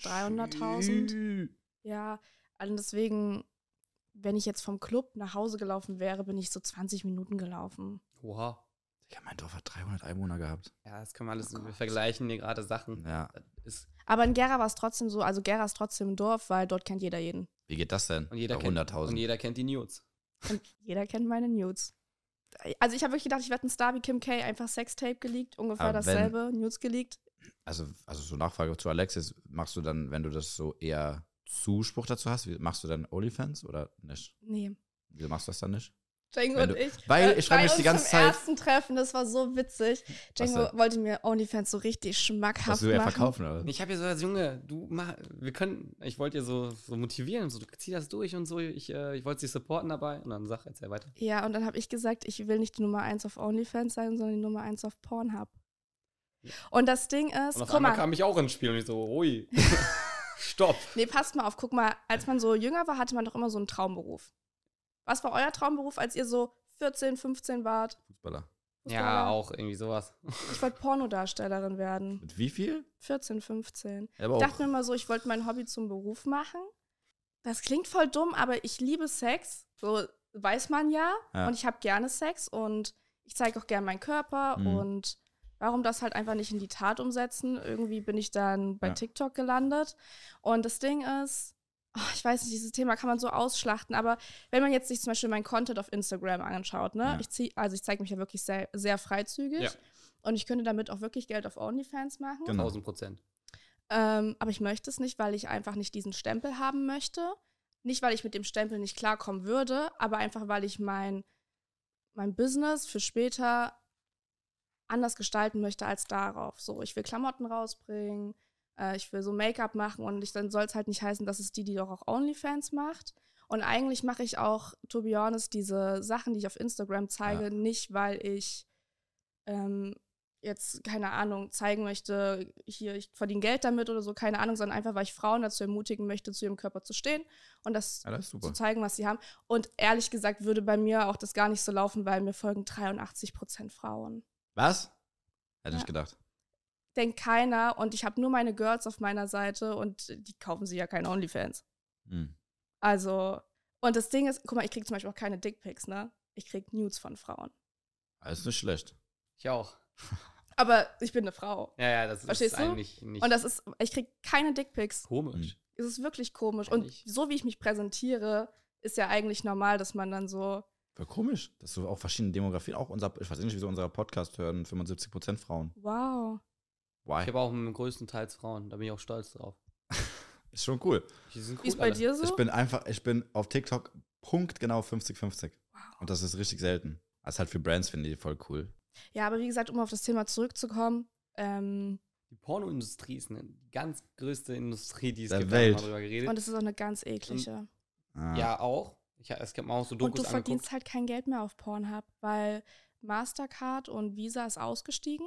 300.000. Ja, also deswegen, wenn ich jetzt vom Club nach Hause gelaufen wäre, bin ich so 20 Minuten gelaufen. Oha. Ja, mein Dorf hat 300 Einwohner gehabt. Ja, das können wir alles, wir vergleichen hier gerade Sachen. Ja. Das ist, Aber in Gera war es trotzdem so, also Gera ist trotzdem ein Dorf, weil dort kennt jeder jeden. Wie geht das denn? und jeder Bei kennt 100.000. und jeder kennt die News. Und jeder kennt meine Nudes. Also ich habe wirklich gedacht, ich werde ein Star wie Kim K, einfach Sextape geleakt, ungefähr Aber dasselbe, Nudes geleakt. Also so Nachfrage zu Alexis, machst du dann, wenn du das so eher Zuspruch dazu hast, machst du dann OnlyFans oder nicht? Nee. Wieso machst du das dann nicht? Django Wenn und du- ich. weil ich schreibe mich die ganze Beim Zeit- ersten Treffen, das war so witzig. Django Was wollte mir OnlyFans so richtig Hast schmackhaft du ja machen. verkaufen, oder? Ich habe ja so als Junge, ich wollte dir so motivieren, so, du zieh das durch und so, ich wollte sie supporten dabei und dann erzähl weiter. Ja, und dann habe ich gesagt, ich will nicht die Nummer 1 auf OnlyFans sein, sondern die Nummer 1 auf Pornhub. Und das Ding ist, Und auf guck einmal mal, kam ich auch ins Spiel und ich so, ui, stopp. nee, passt mal auf, guck mal, als man so jünger war, hatte man doch immer so einen Traumberuf. Was war euer Traumberuf, als ihr so 14, 15 wart? Fußballer. Ja, auch irgendwie sowas. Ich wollte Pornodarstellerin werden. Mit wie viel? 14, 15. Aber Ich dachte mir immer so, ich wollte mein Hobby zum Beruf machen. Das klingt voll dumm, aber ich liebe Sex. So weiß man ja. Und ich habe gerne Sex und ich zeige auch gerne meinen Körper. Und warum das halt einfach nicht in die Tat umsetzen? Irgendwie bin ich dann bei TikTok gelandet. Und das Ding ist, ich weiß nicht, dieses Thema kann man so ausschlachten, aber wenn man jetzt sich zum Beispiel meinen Content auf Instagram anschaut, ne? Ich zeige mich ja wirklich sehr, sehr freizügig und ich könnte damit auch wirklich Geld auf OnlyFans machen. Genau. 1000%. Aber ich möchte es nicht, weil ich einfach nicht diesen Stempel haben möchte. Nicht, weil ich mit dem Stempel nicht klarkommen würde, aber einfach, weil ich mein Business für später anders gestalten möchte als darauf. So, ich will Klamotten rausbringen, ich will so Make-up machen und dann soll es halt nicht heißen, dass es die doch auch OnlyFans macht. Und eigentlich mache ich auch, to be honest, diese Sachen, die ich auf Instagram zeige, nicht, weil ich jetzt, keine Ahnung, zeigen möchte, hier, ich verdiene Geld damit oder so, keine Ahnung, sondern einfach, weil ich Frauen dazu ermutigen möchte, zu ihrem Körper zu stehen und das zu zeigen, was sie haben. Und ehrlich gesagt würde bei mir auch das gar nicht so laufen, weil mir folgen 83% Frauen. Was? Hätte ich gedacht. Denkt keiner und ich habe nur meine Girls auf meiner Seite und die kaufen sich ja keine OnlyFans. Also, und das Ding ist, guck mal, ich kriege zum Beispiel auch keine Dickpics, ne? Ich kriege Nudes von Frauen. Das ist nicht schlecht. Ich auch. Aber ich bin eine Frau. Ja, das Verstehst ist du? eigentlich nicht Und das ist, ich kriege keine Dickpics. komisch. Es ist wirklich komisch. Und so wie ich mich präsentiere, ist ja eigentlich normal, dass man dann so. Voll komisch, dass du auch verschiedene Demografien, auch ich weiß nicht, wieso unser Podcast hören 75% Frauen. Wow. Why? Ich habe auch größtenteils Frauen, da bin ich auch stolz drauf. Ist schon cool. Die sind cool. Wie ist bei dir so? Ich bin auf TikTok punktgenau 50-50. Wow. Und das ist richtig selten. Das ist halt für Brands, finde ich, voll cool. Ja, aber wie gesagt, um auf das Thema zurückzukommen, die Pornoindustrie ist eine ganz größte Industrie, die es der gibt, Welt. da haben wir drüber geredet. und es ist auch eine ganz eklige. Ja, auch. Es gibt auch so Dokus Und du verdienst halt kein Geld mehr auf Pornhub, weil Mastercard und Visa ist ausgestiegen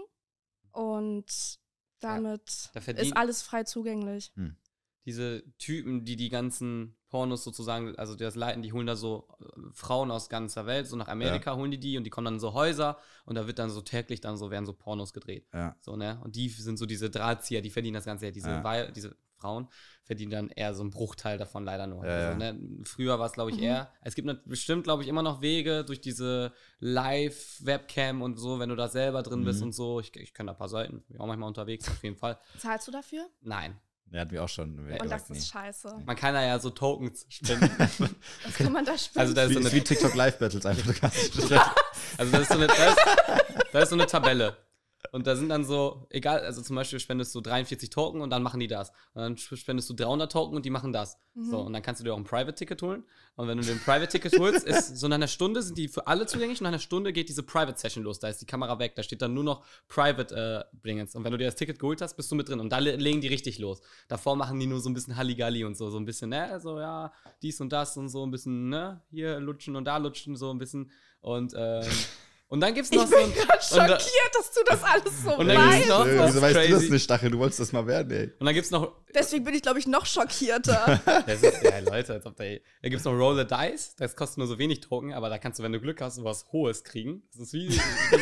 und damit ist alles frei zugänglich. Diese Typen, die ganzen Pornos sozusagen, also das leiten, die holen da so Frauen aus ganzer Welt, so nach Amerika holen die und die kommen dann in so Häuser und da wird dann so täglich werden so Pornos gedreht. Ja. So, ne? Und die sind so diese Drahtzieher, die verdienen das ganze Jahr. Diese Frauen verdienen dann eher so einen Bruchteil davon leider nur. Also, ne? Früher war es, glaube ich, eher, es gibt bestimmt, glaube ich, immer noch Wege durch diese Live-Webcam und so, wenn du da selber drin bist und so. Ich kenne da ein paar Seiten, bin auch manchmal unterwegs, auf jeden Fall. Zahlst du dafür? Nein. Der hatten wir auch schon. Und das ist scheiße. Man kann da ja so Tokens spenden. Was kann man da spenden? Also da ist so eine wie TikTok Live Battles einfach. Also da ist so eine Tabelle. Und da sind dann so, egal, also zum Beispiel spendest du 43 Token und dann machen die das. Und dann spendest du 300 Token und die machen das. So, und dann kannst du dir auch ein Private-Ticket holen. Und wenn du dir ein Private-Ticket holst, ist so nach einer Stunde sind die für alle zugänglich und nach einer Stunde geht diese Private-Session los. Da ist die Kamera weg, da steht dann nur noch Private-Dingens. Und wenn du dir das Ticket geholt hast, bist du mit drin. Und da legen die richtig los. Davor machen die nur so ein bisschen Halligalli und so ein bisschen, ne, so, ja, dies und das und so ein bisschen, ne, hier lutschen und da lutschen, so ein bisschen. Und dann gibt's noch ich bin gerade schockiert, dass du das alles so und dann gibt's weißt. noch, Wieso weißt crazy. du das nicht, Stachel? Du wolltest das mal werden, ey. Und dann gibt's noch. Deswegen bin ich, glaube ich, noch schockierter. Das ist, ja, Leute, als ob da gibt's noch Roll the Dice. Das kostet nur so wenig Token, aber da kannst du, wenn du Glück hast, was Hohes kriegen. Das ist wie.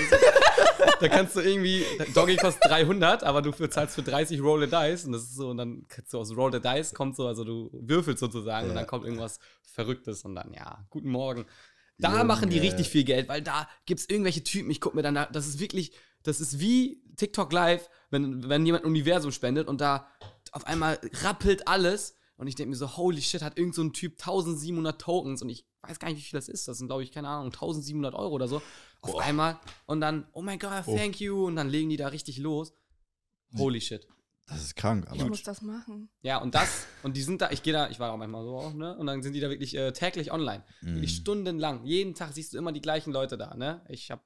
Da kannst du irgendwie. Doggy kostet 300, aber du zahlst für 30 Roll the Dice. Und das ist so, und dann kriegst du aus Roll the Dice, kommt so, also du würfelst sozusagen und dann kommt irgendwas Verrücktes und dann, ja, guten Morgen. Da machen die richtig viel Geld, weil da gibt's irgendwelche Typen, ich guck mir dann, das ist wie TikTok Live, wenn jemand ein Universum spendet und da auf einmal rappelt alles und ich denke mir so, holy shit, hat irgend so ein Typ 1700 Tokens und ich weiß gar nicht, wie viel das ist, das sind, glaube ich, keine Ahnung, 1700 € oder so, auf einmal und dann, oh my god, thank you und dann legen die da richtig los. Holy shit. Das ist krank, aber. Ich muss das machen. Ja, und die sind da, ich war auch manchmal so auch, ne? Und dann sind die da wirklich täglich online. Wirklich stundenlang. Jeden Tag siehst du immer die gleichen Leute da, ne? Ich hab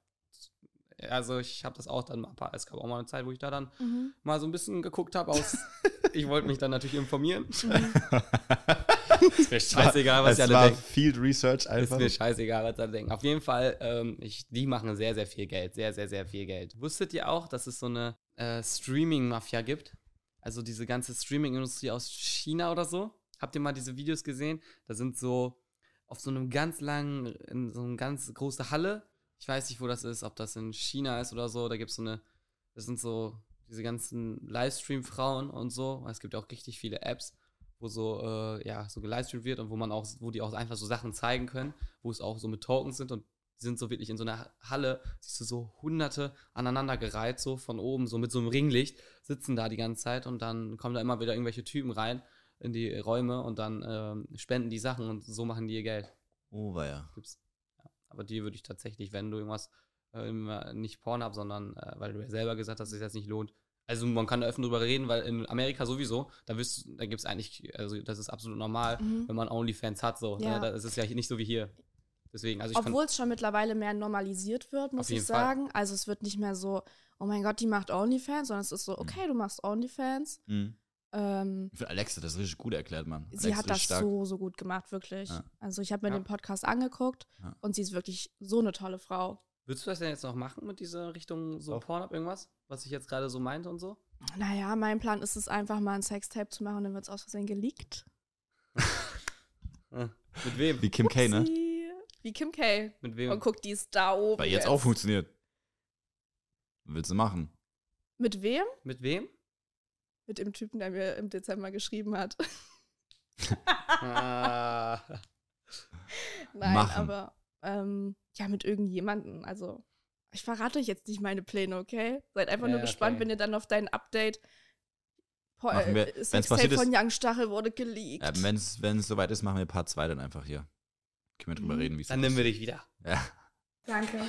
das auch dann es gab auch mal eine Zeit, wo ich da dann mal so ein bisschen geguckt habe ich wollte mich dann natürlich informieren. Ist mir scheißegal, was alle denken. Field Research einfach. Ist mir scheißegal, was alle denken. Auf jeden Fall, die machen sehr, sehr viel Geld. Sehr, sehr, sehr viel Geld. Wusstet ihr auch, dass es so eine Streaming-Mafia gibt? Also diese ganze Streaming-Industrie aus China oder so. Habt ihr mal diese Videos gesehen? Da sind so auf so einem ganz langen, in so einer ganz großen Halle Ich weiß nicht, wo das ist, ob das in China ist oder so. Da gibt es das sind so diese ganzen Livestream-Frauen und so. Es gibt auch richtig viele Apps, wo so gelivestreamt wird und wo die auch einfach so Sachen zeigen können, wo es auch so mit Tokens sind und sind so wirklich in so einer Halle, siehst du so Hunderte aneinandergereiht, so von oben, so mit so einem Ringlicht, sitzen da die ganze Zeit und dann kommen da immer wieder irgendwelche Typen rein in die Räume und dann spenden die Sachen und so machen die ihr Geld. Oh, war ja. Aber die würde ich tatsächlich, wenn du irgendwas, nicht Pornhub, sondern weil du ja selber gesagt hast, dass es jetzt nicht lohnt. Also man kann da öffnen drüber reden, weil in Amerika sowieso, da gibt es eigentlich, also das ist absolut normal, wenn man OnlyFans hat, so. Ja. Das ist ja nicht so wie hier. Deswegen, also obwohl es schon mittlerweile mehr normalisiert wird, muss ich sagen. Also es wird nicht mehr so, oh mein Gott, die macht OnlyFans, sondern es ist so, okay, du machst OnlyFans. Ich finde Alexa das richtig gut erklärt, Mann. Sie hat das so gut gemacht, wirklich. Ja. Also ich habe mir den Podcast angeguckt und sie ist wirklich so eine tolle Frau. Würdest du das denn jetzt noch machen mit dieser Richtung so Pornhub irgendwas, was ich jetzt gerade so meinte und so? Naja, mein Plan ist es einfach mal ein Sextape zu machen und dann wird es aus Versehen geleakt. Mit wem? Wie Kim K, ne? Wie Kim K. Mit wem? Und guck, die ist da oben. Weil jetzt auch funktioniert. Was willst du machen? Mit wem? Mit wem? Mit dem Typen, der mir im Dezember geschrieben hat. Nein, machen. Aber mit irgendjemandem. Also, ich verrate euch jetzt nicht meine Pläne, okay? Seid einfach nur gespannt, wenn ihr dann auf dein Update Sextape von Young Stachel wurde geleakt. Ja, wenn es soweit ist, machen wir Part 2 dann einfach hier. Können wir drüber reden, wie es dann nehmen wir dich wieder. Ja. Danke.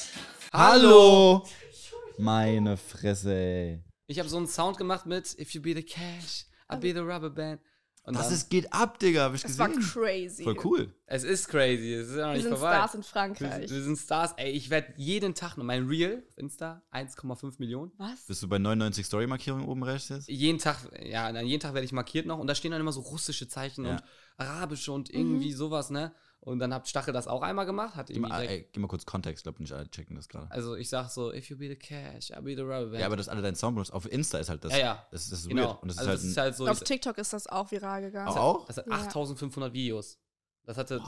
Hallo! Meine Fresse, ey. Ich habe so einen Sound gemacht mit If you be the cash, I'll be the rubber band. Und geht ab, Digga, hab ich gesehen. Das war crazy. Voll cool. Es ist crazy, es ist ja noch nicht vorbei. Wir sind Stars in Frankreich. Wir sind Stars, ey, ich werde jeden Tag, mein Reel auf Insta, 1,5 Millionen. Was? Bist du bei 99 Story-Markierungen oben rechts jetzt? Jeden Tag werde ich markiert noch und da stehen dann immer so russische Zeichen und arabische und irgendwie sowas, ne? Und dann hat Stachel das auch einmal gemacht. Gib mal kurz Kontext, ich glaube nicht alle checken das gerade. Also ich sag so, if you be the cash, I'll be the rubber band. Ja, aber dass alle deinen Sound benutzen, auf Insta ist halt das. Ja. Das ist genau. weird. Und das also ist halt so. Auf TikTok ist das auch viral gegangen. Auch? Das hat 8500 Videos. Das hatte,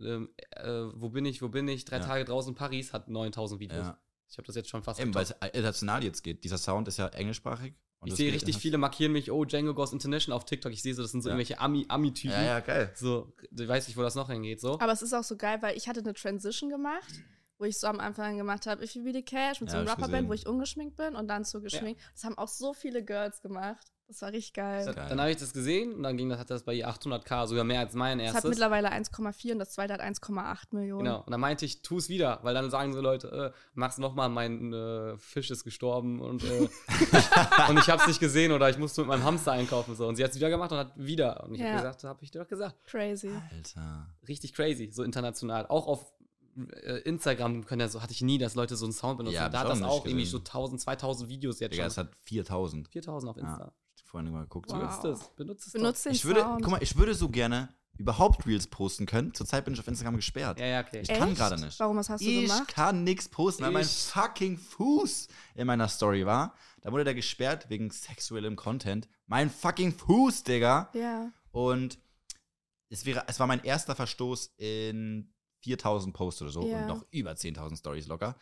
wo bin ich? 3 Tage draußen in Paris hat 9000 Videos. Ja. Ich habe das jetzt schon fast eben, weil es international jetzt geht. Dieser Sound ist ja englischsprachig. Und ich sehe richtig viele markieren mich, Django Goes International auf TikTok. Ich sehe so, das sind so irgendwelche Ami-Typen. Ja, geil. So, ich weiß nicht, wo das noch hingeht. So. Aber es ist auch so geil, weil ich hatte eine Transition gemacht, wo ich so am Anfang gemacht habe, If You Be The Cash, mit so einem Rapperband, wo ich ungeschminkt bin und dann so geschminkt. Ja. Das haben auch so viele Girls gemacht. Das war richtig geil. Dann habe ich das gesehen und dann hat das bei ihr 800.000, sogar mehr als mein erstes. Das hat mittlerweile 1,4 und das zweite hat 1,8 Millionen. Genau, und dann meinte ich, tu es wieder, weil dann sagen so Leute, mach's nochmal, mein Fisch ist gestorben und und ich hab's nicht gesehen oder ich musste mit meinem Hamster einkaufen. So. Und sie hat's wieder gemacht und hat wieder. Und ich habe gesagt, hab ich dir doch gesagt. Crazy. Alter. Richtig crazy, so international. Auch auf Instagram hatte ich nie, dass Leute so einen Sound benutzen. Ja, da hat das auch irgendwie so 1000, 2000 Videos jetzt Digga, schon. Es hat 4000. 4000 auf Insta. Ja, vorhin mal geguckt. Wow. Benutzt den ich würde so gerne überhaupt Reels posten können. Zurzeit bin ich auf Instagram gesperrt. Ja, okay. Ich kann gerade nicht. Warum, was hast du gemacht? Ich kann nichts posten, weil mein fucking Fuß in meiner Story war. Da wurde der gesperrt wegen sexuellem Content. Mein fucking Fuß, Digga. Ja. Und es war mein erster Verstoß in 4000 Posts oder so und noch über 10.000 Stories locker.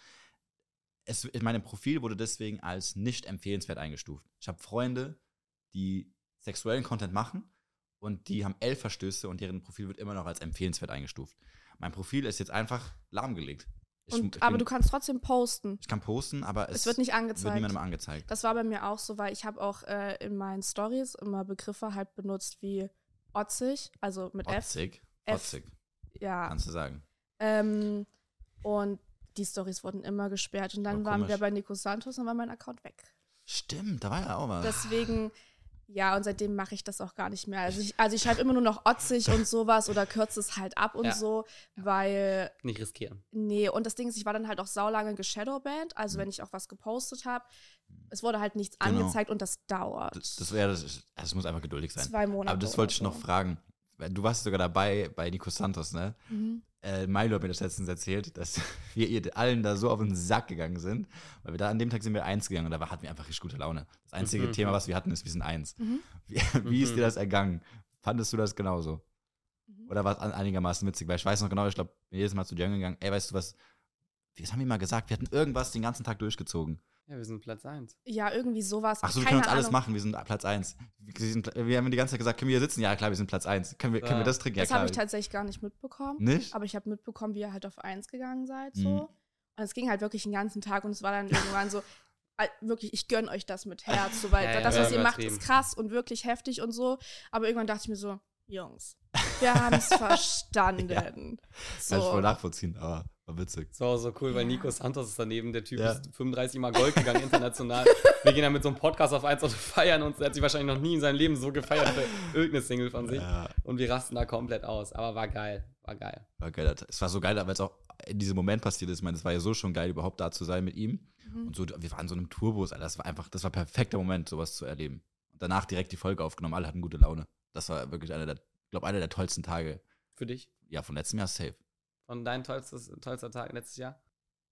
In meinem Profil wurde deswegen als nicht empfehlenswert eingestuft. Ich habe Freunde, die sexuellen Content machen und die haben 11 Verstöße und deren Profil wird immer noch als empfehlenswert eingestuft. Mein Profil ist jetzt einfach lahmgelegt. Aber du kannst trotzdem posten. Ich kann posten, aber es wird nicht angezeigt. Wird niemandem angezeigt. Das war bei mir auch so, weil ich habe auch in meinen Stories immer Begriffe halt benutzt wie Otzig, also mit Otzig? Otzig. Ja. Kannst du sagen. Und die Stories wurden immer gesperrt. Und dann waren wir bei Nico Santos und war mein Account weg. Stimmt, da war ja auch was. Deswegen, und seitdem mache ich das auch gar nicht mehr. Also ich schreibe immer nur noch Otzig und sowas oder kürze es halt ab und so, weil... Nicht riskieren. Nee, und das Ding ist, ich war dann halt auch saulange geshadowbanned. Also wenn ich auch was gepostet habe, es wurde halt nichts angezeigt und das dauert. Das muss einfach geduldig sein. 2 Monate. Aber das wollte ich noch fragen. Du warst sogar dabei bei Nico Santos, ne? Mhm. Milo hat mir das letztens erzählt, dass wir ihr allen da so auf den Sack gegangen sind, weil wir da an dem Tag sind wir 1 gegangen und da hatten wir einfach richtig gute Laune. Das einzige Thema, was wir hatten, ist, wir sind 1. Wie ist dir das ergangen? Fandest du das genauso? Oder war es einigermaßen witzig? Weil ich weiß noch genau, ich glaube, jedes Mal zu Jan gegangen, weißt du was, was haben wir mal gesagt? Wir hatten irgendwas den ganzen Tag durchgezogen. Ja, wir sind Platz 1. Ja, irgendwie sowas. Ach so, wir können uns alles machen, wir sind Platz 1. Wir haben die ganze Zeit gesagt, können wir hier sitzen? Ja, klar, wir sind Platz 1. Können wir das trinken? Ja, das habe ich tatsächlich gar nicht mitbekommen. Nicht? Aber ich habe mitbekommen, wie ihr halt auf 1 gegangen seid. So. Und es ging halt wirklich den ganzen Tag und es war dann irgendwann so, wirklich, ich gönne euch das mit Herz. So, weil das, was ihr macht, ist krass und wirklich heftig und so. Aber irgendwann dachte ich mir so, Jungs, wir haben es verstanden. Ja. So. Kann ich voll nachvollziehen, aber war witzig. So cool, weil Nico Santos ist daneben. Der Typ ist 35 Mal Gold gegangen, international. Wir gehen dann mit so einem Podcast auf 1 feiern und er hat sich wahrscheinlich noch nie in seinem Leben so gefeiert für irgendeine Single von sich. Ja. Und wir rasten da komplett aus. Aber war geil. War geil. Es war so geil, weil es auch in diesem Moment passiert ist. Ich meine, es war ja so schon geil, überhaupt da zu sein mit ihm. Und so, wir waren in so einem Tourbus, Alter. Das war ein perfekter Moment, sowas zu erleben. Und danach direkt die Folge aufgenommen, alle hatten gute Laune. Das war wirklich einer der tollsten Tage. Für dich? Ja, von letztem Jahr safe. Von dein tollster Tag letztes Jahr?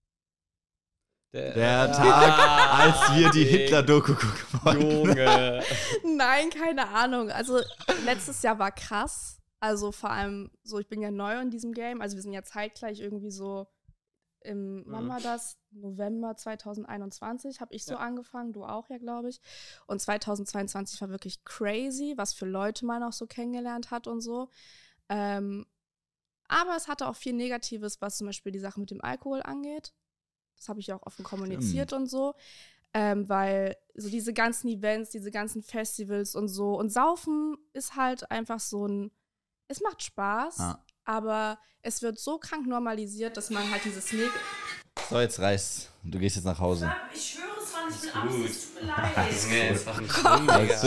Der Tag, als wir die Hitler-Doku gucken wollten. Junge. Nein, keine Ahnung. Also letztes Jahr war krass. Also vor allem so, ich bin ja neu in diesem Game. Also wir sind ja zeitgleich irgendwie so wann war das? November 2021 habe ich so angefangen, du auch ja, glaube ich. Und 2022 war wirklich crazy, was für Leute man auch so kennengelernt hat und so. Aber es hatte auch viel Negatives, was zum Beispiel die Sache mit dem Alkohol angeht. Das habe ich auch offen kommuniziert und so. Weil so diese ganzen Events, diese ganzen Festivals und so. Und Saufen ist halt einfach so es macht Spaß, aber es wird so krank normalisiert, dass man halt dieses So, jetzt reicht's. Du gehst jetzt nach Hause. Ich schwöre, es war nicht mit Absicht, es tut mir leid. Das war nicht schlimm, Digga.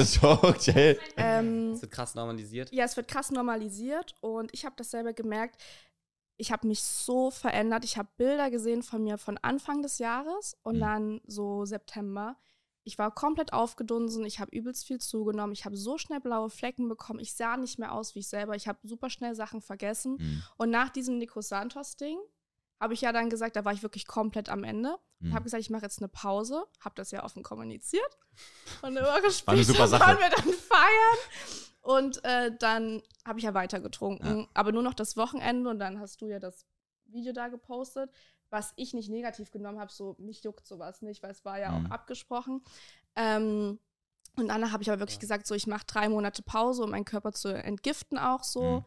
Es wird krass normalisiert. Ja, es wird krass normalisiert und ich habe das selber gemerkt. Ich habe mich so verändert. Ich habe Bilder gesehen von mir von Anfang des Jahres und dann so September. Ich war komplett aufgedunsen, ich habe übelst viel zugenommen, ich habe so schnell blaue Flecken bekommen, ich sah nicht mehr aus wie ich selber, ich habe super schnell Sachen vergessen. Und nach diesem Nico Santos-Ding habe ich ja dann gesagt, da war ich wirklich komplett am Ende und habe gesagt, ich mache jetzt eine Pause, habe das ja offen kommuniziert. Und eine Woche später waren wir dann feiern und dann habe ich ja weiter getrunken, aber nur noch das Wochenende und dann hast du ja das Video da gepostet, was ich nicht negativ genommen habe, so mich juckt sowas nicht, weil es war ja auch abgesprochen. Und danach habe ich aber wirklich gesagt, so ich mache 3 Monate Pause, um meinen Körper zu entgiften auch so.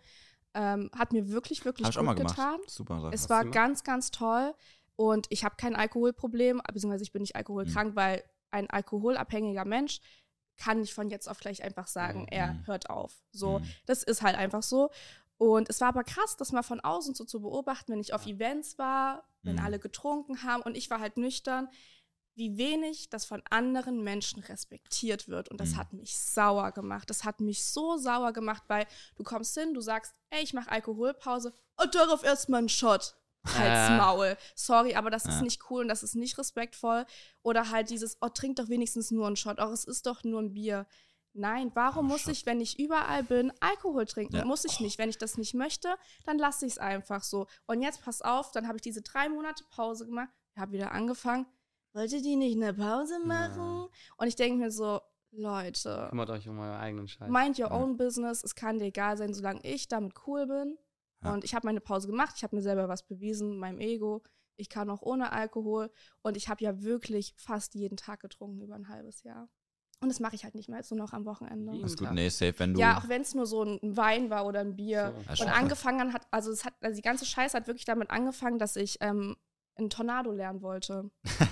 Hat mir wirklich, wirklich gut getan. Super Sache. Es war ganz, ganz toll und ich habe kein Alkoholproblem, beziehungsweise ich bin nicht alkoholkrank, weil ein alkoholabhängiger Mensch kann nicht von jetzt auf gleich einfach sagen, er hört auf. So, das ist halt einfach so. Und es war aber krass, das mal von außen so zu beobachten, wenn ich auf Events war, wenn alle getrunken haben und ich war halt nüchtern, wie wenig das von anderen Menschen respektiert wird. Und das hat mich sauer gemacht. Das hat mich so sauer gemacht, weil du kommst hin, du sagst, ey, ich mache Alkoholpause und darauf erstmal einen Shot. Halt's Maul. Sorry, aber das ist nicht cool und das ist nicht respektvoll. Oder halt dieses, trink doch wenigstens nur einen Shot. Es ist doch nur ein Bier. Nein, warum muss ich, wenn ich überall bin, Alkohol trinken? Muss ich nicht. Wenn ich das nicht möchte, dann lasse ich es einfach so. Und jetzt, pass auf, dann habe ich diese 3 Monate Pause gemacht. Ich habe wieder angefangen. Wollte die nicht eine Pause machen? Und ich denke mir so, Leute. Kümmert euch um euren eigenen Scheiß. Mind your own business. Es kann dir egal sein, solange ich damit cool bin. Und ich habe meine Pause gemacht. Ich habe mir selber was bewiesen, meinem Ego. Ich kann auch ohne Alkohol. Und ich habe ja wirklich fast jeden Tag getrunken über ein halbes Jahr. Und das mache ich halt nicht mehr, jetzt nur noch am Wochenende. Das ist gut, nee, safe, wenn du... Ja, auch wenn es nur so ein Wein war oder ein Bier. So. Und angefangen hat, also die ganze Scheiße hat wirklich damit angefangen, dass ich einen Tornado lernen wollte.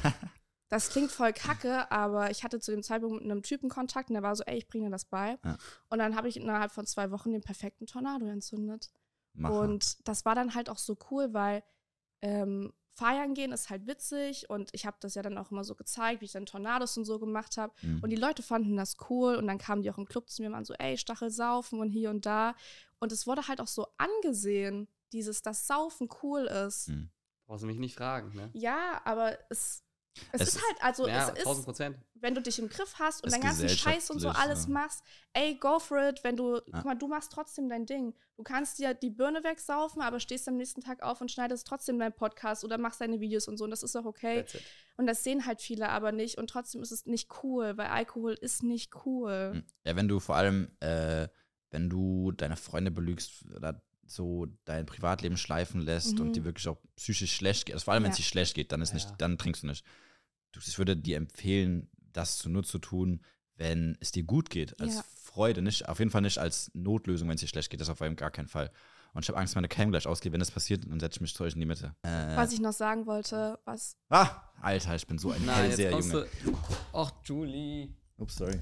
Das klingt voll kacke, aber ich hatte zu dem Zeitpunkt mit einem Typen Kontakt und der war so, ey, ich bringe dir das bei. Ja. Und dann habe ich innerhalb von 2 Wochen den perfekten Tornado entzündet. Und das war dann halt auch so cool, weil feiern gehen ist halt witzig und ich habe das ja dann auch immer so gezeigt, wie ich dann Tornados und so gemacht habe. Und die Leute fanden das cool und dann kamen die auch im Club zu mir und waren so, ey, Stachel saufen und hier und da. Und es wurde halt auch so angesehen, dass Saufen cool ist. Brauchst du mich nicht fragen, ne? Ja, aber es ist halt, also ja, es ist, 1000%. Wenn du dich im Griff hast und deinen ganzen Scheiß und so alles machst, ey, go for it, guck mal, du machst trotzdem dein Ding. Du kannst dir die Birne wegsaufen, aber stehst am nächsten Tag auf und schneidest trotzdem deinen Podcast oder machst deine Videos und so und das ist auch okay. Und das sehen halt viele aber nicht und trotzdem ist es nicht cool, weil Alkohol ist nicht cool. Ja, wenn du vor allem, wenn du deine Freunde belügst oder so dein Privatleben schleifen lässt und dir wirklich auch psychisch schlecht geht. Also vor allem, wenn es dir schlecht geht, dann dann trinkst du nicht. Ich würde dir empfehlen, das nur zu tun, wenn es dir gut geht, als Freude, nicht, auf jeden Fall nicht als Notlösung, wenn es dir schlecht geht, das auf gar keinen Fall. Und ich habe Angst, meine Cam gleich ausgeht. Wenn das passiert, dann setze ich mich zu euch in die Mitte. Was ich noch sagen wollte, Alter, ich bin so ein sehr Junge. Ach, Julie. Ups, sorry.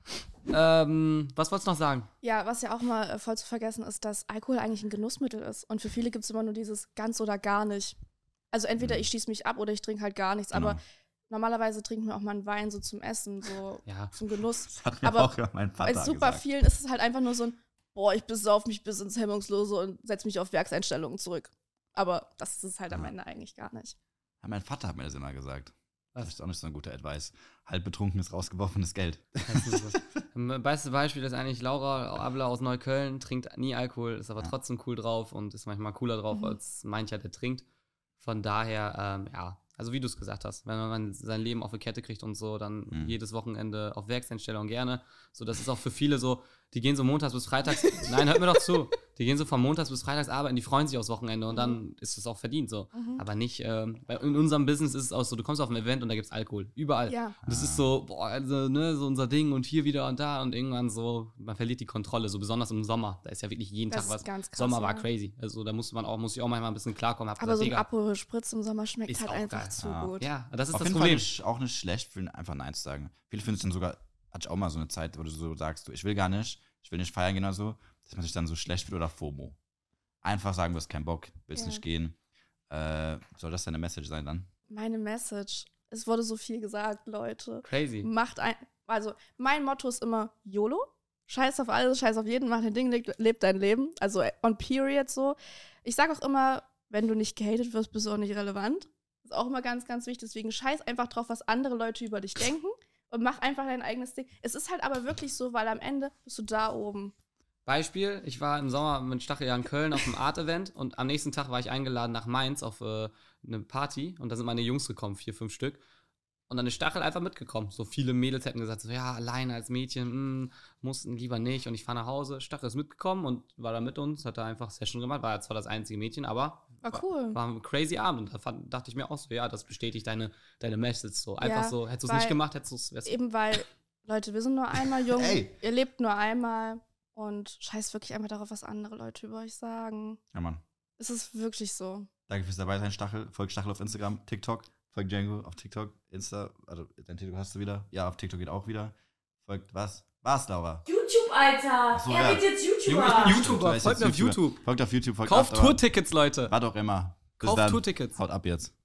Was wolltest du noch sagen? Ja, was ja auch mal voll zu vergessen ist, dass Alkohol eigentlich ein Genussmittel ist. Und für viele gibt es immer nur dieses ganz oder gar nicht. Also entweder ich schieße mich ab oder ich trinke halt gar nichts. Genau. Aber normalerweise trinken wir auch mal einen Wein so zum Essen, so zum Genuss. Das hat mir aber auch mein Vater bei super gesagt. Vielen ist es halt einfach nur so ein, ich besauf mich bis ins Hemmungslose und setze mich auf Werkseinstellungen zurück. Aber das ist es halt am Ende eigentlich gar nicht. Ja, mein Vater hat mir das immer gesagt. Das ist auch nicht so ein guter Advice. Halb betrunkenes, rausgeworfenes Geld. Das beste Beispiel ist eigentlich Laura Abler aus Neukölln, trinkt nie Alkohol, ist aber trotzdem cool drauf und ist manchmal cooler drauf als mancher, der trinkt. Von daher, also wie du es gesagt hast, wenn man sein Leben auf die Kette kriegt und so, dann jedes Wochenende auf Werkseinstellung gerne. So, das ist auch für viele so, die gehen so montags bis freitags, nein, hört mir doch zu, die gehen so von montags bis freitags arbeiten, die freuen sich aufs Wochenende und dann ist es auch verdient so. Aber nicht, in unserem Business ist es auch so, du kommst auf ein Event und da gibt's Alkohol, überall. Ja. Und das ist so, also, so unser Ding und hier wieder und da und irgendwann so, man verliert die Kontrolle, so besonders im Sommer, da ist ja wirklich jeden Tag was. Ganz krass, Sommer war crazy, also da muss ich auch manchmal ein bisschen klarkommen. Aber so ein Aperol Spritz im Sommer schmeckt halt einfach geil. Zu gut. Ja, das ist auf das jeden Problem. Fall auch nicht schlecht, einfach Nein zu sagen. Viele finden es dann sogar, hatte ich auch mal so eine Zeit, wo du so sagst, ich will gar nicht, ich will nicht feiern gehen oder so, dass man sich dann so schlecht fühlt oder FOMO. Einfach sagen, du hast keinen Bock, willst nicht gehen. Soll das deine Message sein dann? Meine Message, es wurde so viel gesagt, Leute. Crazy. Also mein Motto ist immer YOLO. Scheiß auf alles, scheiß auf jeden, mach dein Ding, leb dein Leben. Also on period so. Ich sag auch immer, wenn du nicht gehatet wirst, bist du auch nicht relevant. Das ist auch immer ganz, ganz wichtig. Deswegen scheiß einfach drauf, was andere Leute über dich denken und mach einfach dein eigenes Ding. Es ist halt aber wirklich so, weil am Ende bist du da oben. Beispiel, ich war im Sommer mit Stachel in Köln auf einem Art-Event und am nächsten Tag war ich eingeladen nach Mainz auf eine Party und da sind meine Jungs gekommen, 4, 5 Stück. Und dann ist Stachel einfach mitgekommen. So viele Mädels hätten gesagt, so ja, alleine als Mädchen, mussten lieber nicht. Und ich fahre nach Hause. Stachel ist mitgekommen und war da mit uns, hat da einfach Session gemacht. War zwar das einzige Mädchen, aber war cool. War ein crazy Abend. Und da dachte ich mir auch so, ja, das bestätigt deine Message so. Einfach so, hättest du es nicht gemacht, hättest du es... Eben weil, Leute, wir sind nur einmal jung, ihr lebt nur einmal und scheiß wirklich einfach darauf, was andere Leute über euch sagen. Ja, Mann. Es ist wirklich so. Danke fürs Dabeisein, Stachel. Folgt Stachel auf Instagram, TikTok. Folgt Django auf TikTok, Insta, also dein TikTok hast du wieder. Ja, auf TikTok geht auch wieder. Folgt was? Was, Laura? YouTube, Alter! So, wird jetzt YouTuber! Ich bin YouTuber, folgt mir auf YouTube. Folgt auf YouTube, Kauft Tourtickets, Leute! War doch immer. Kauft Tourtickets. Haut ab jetzt.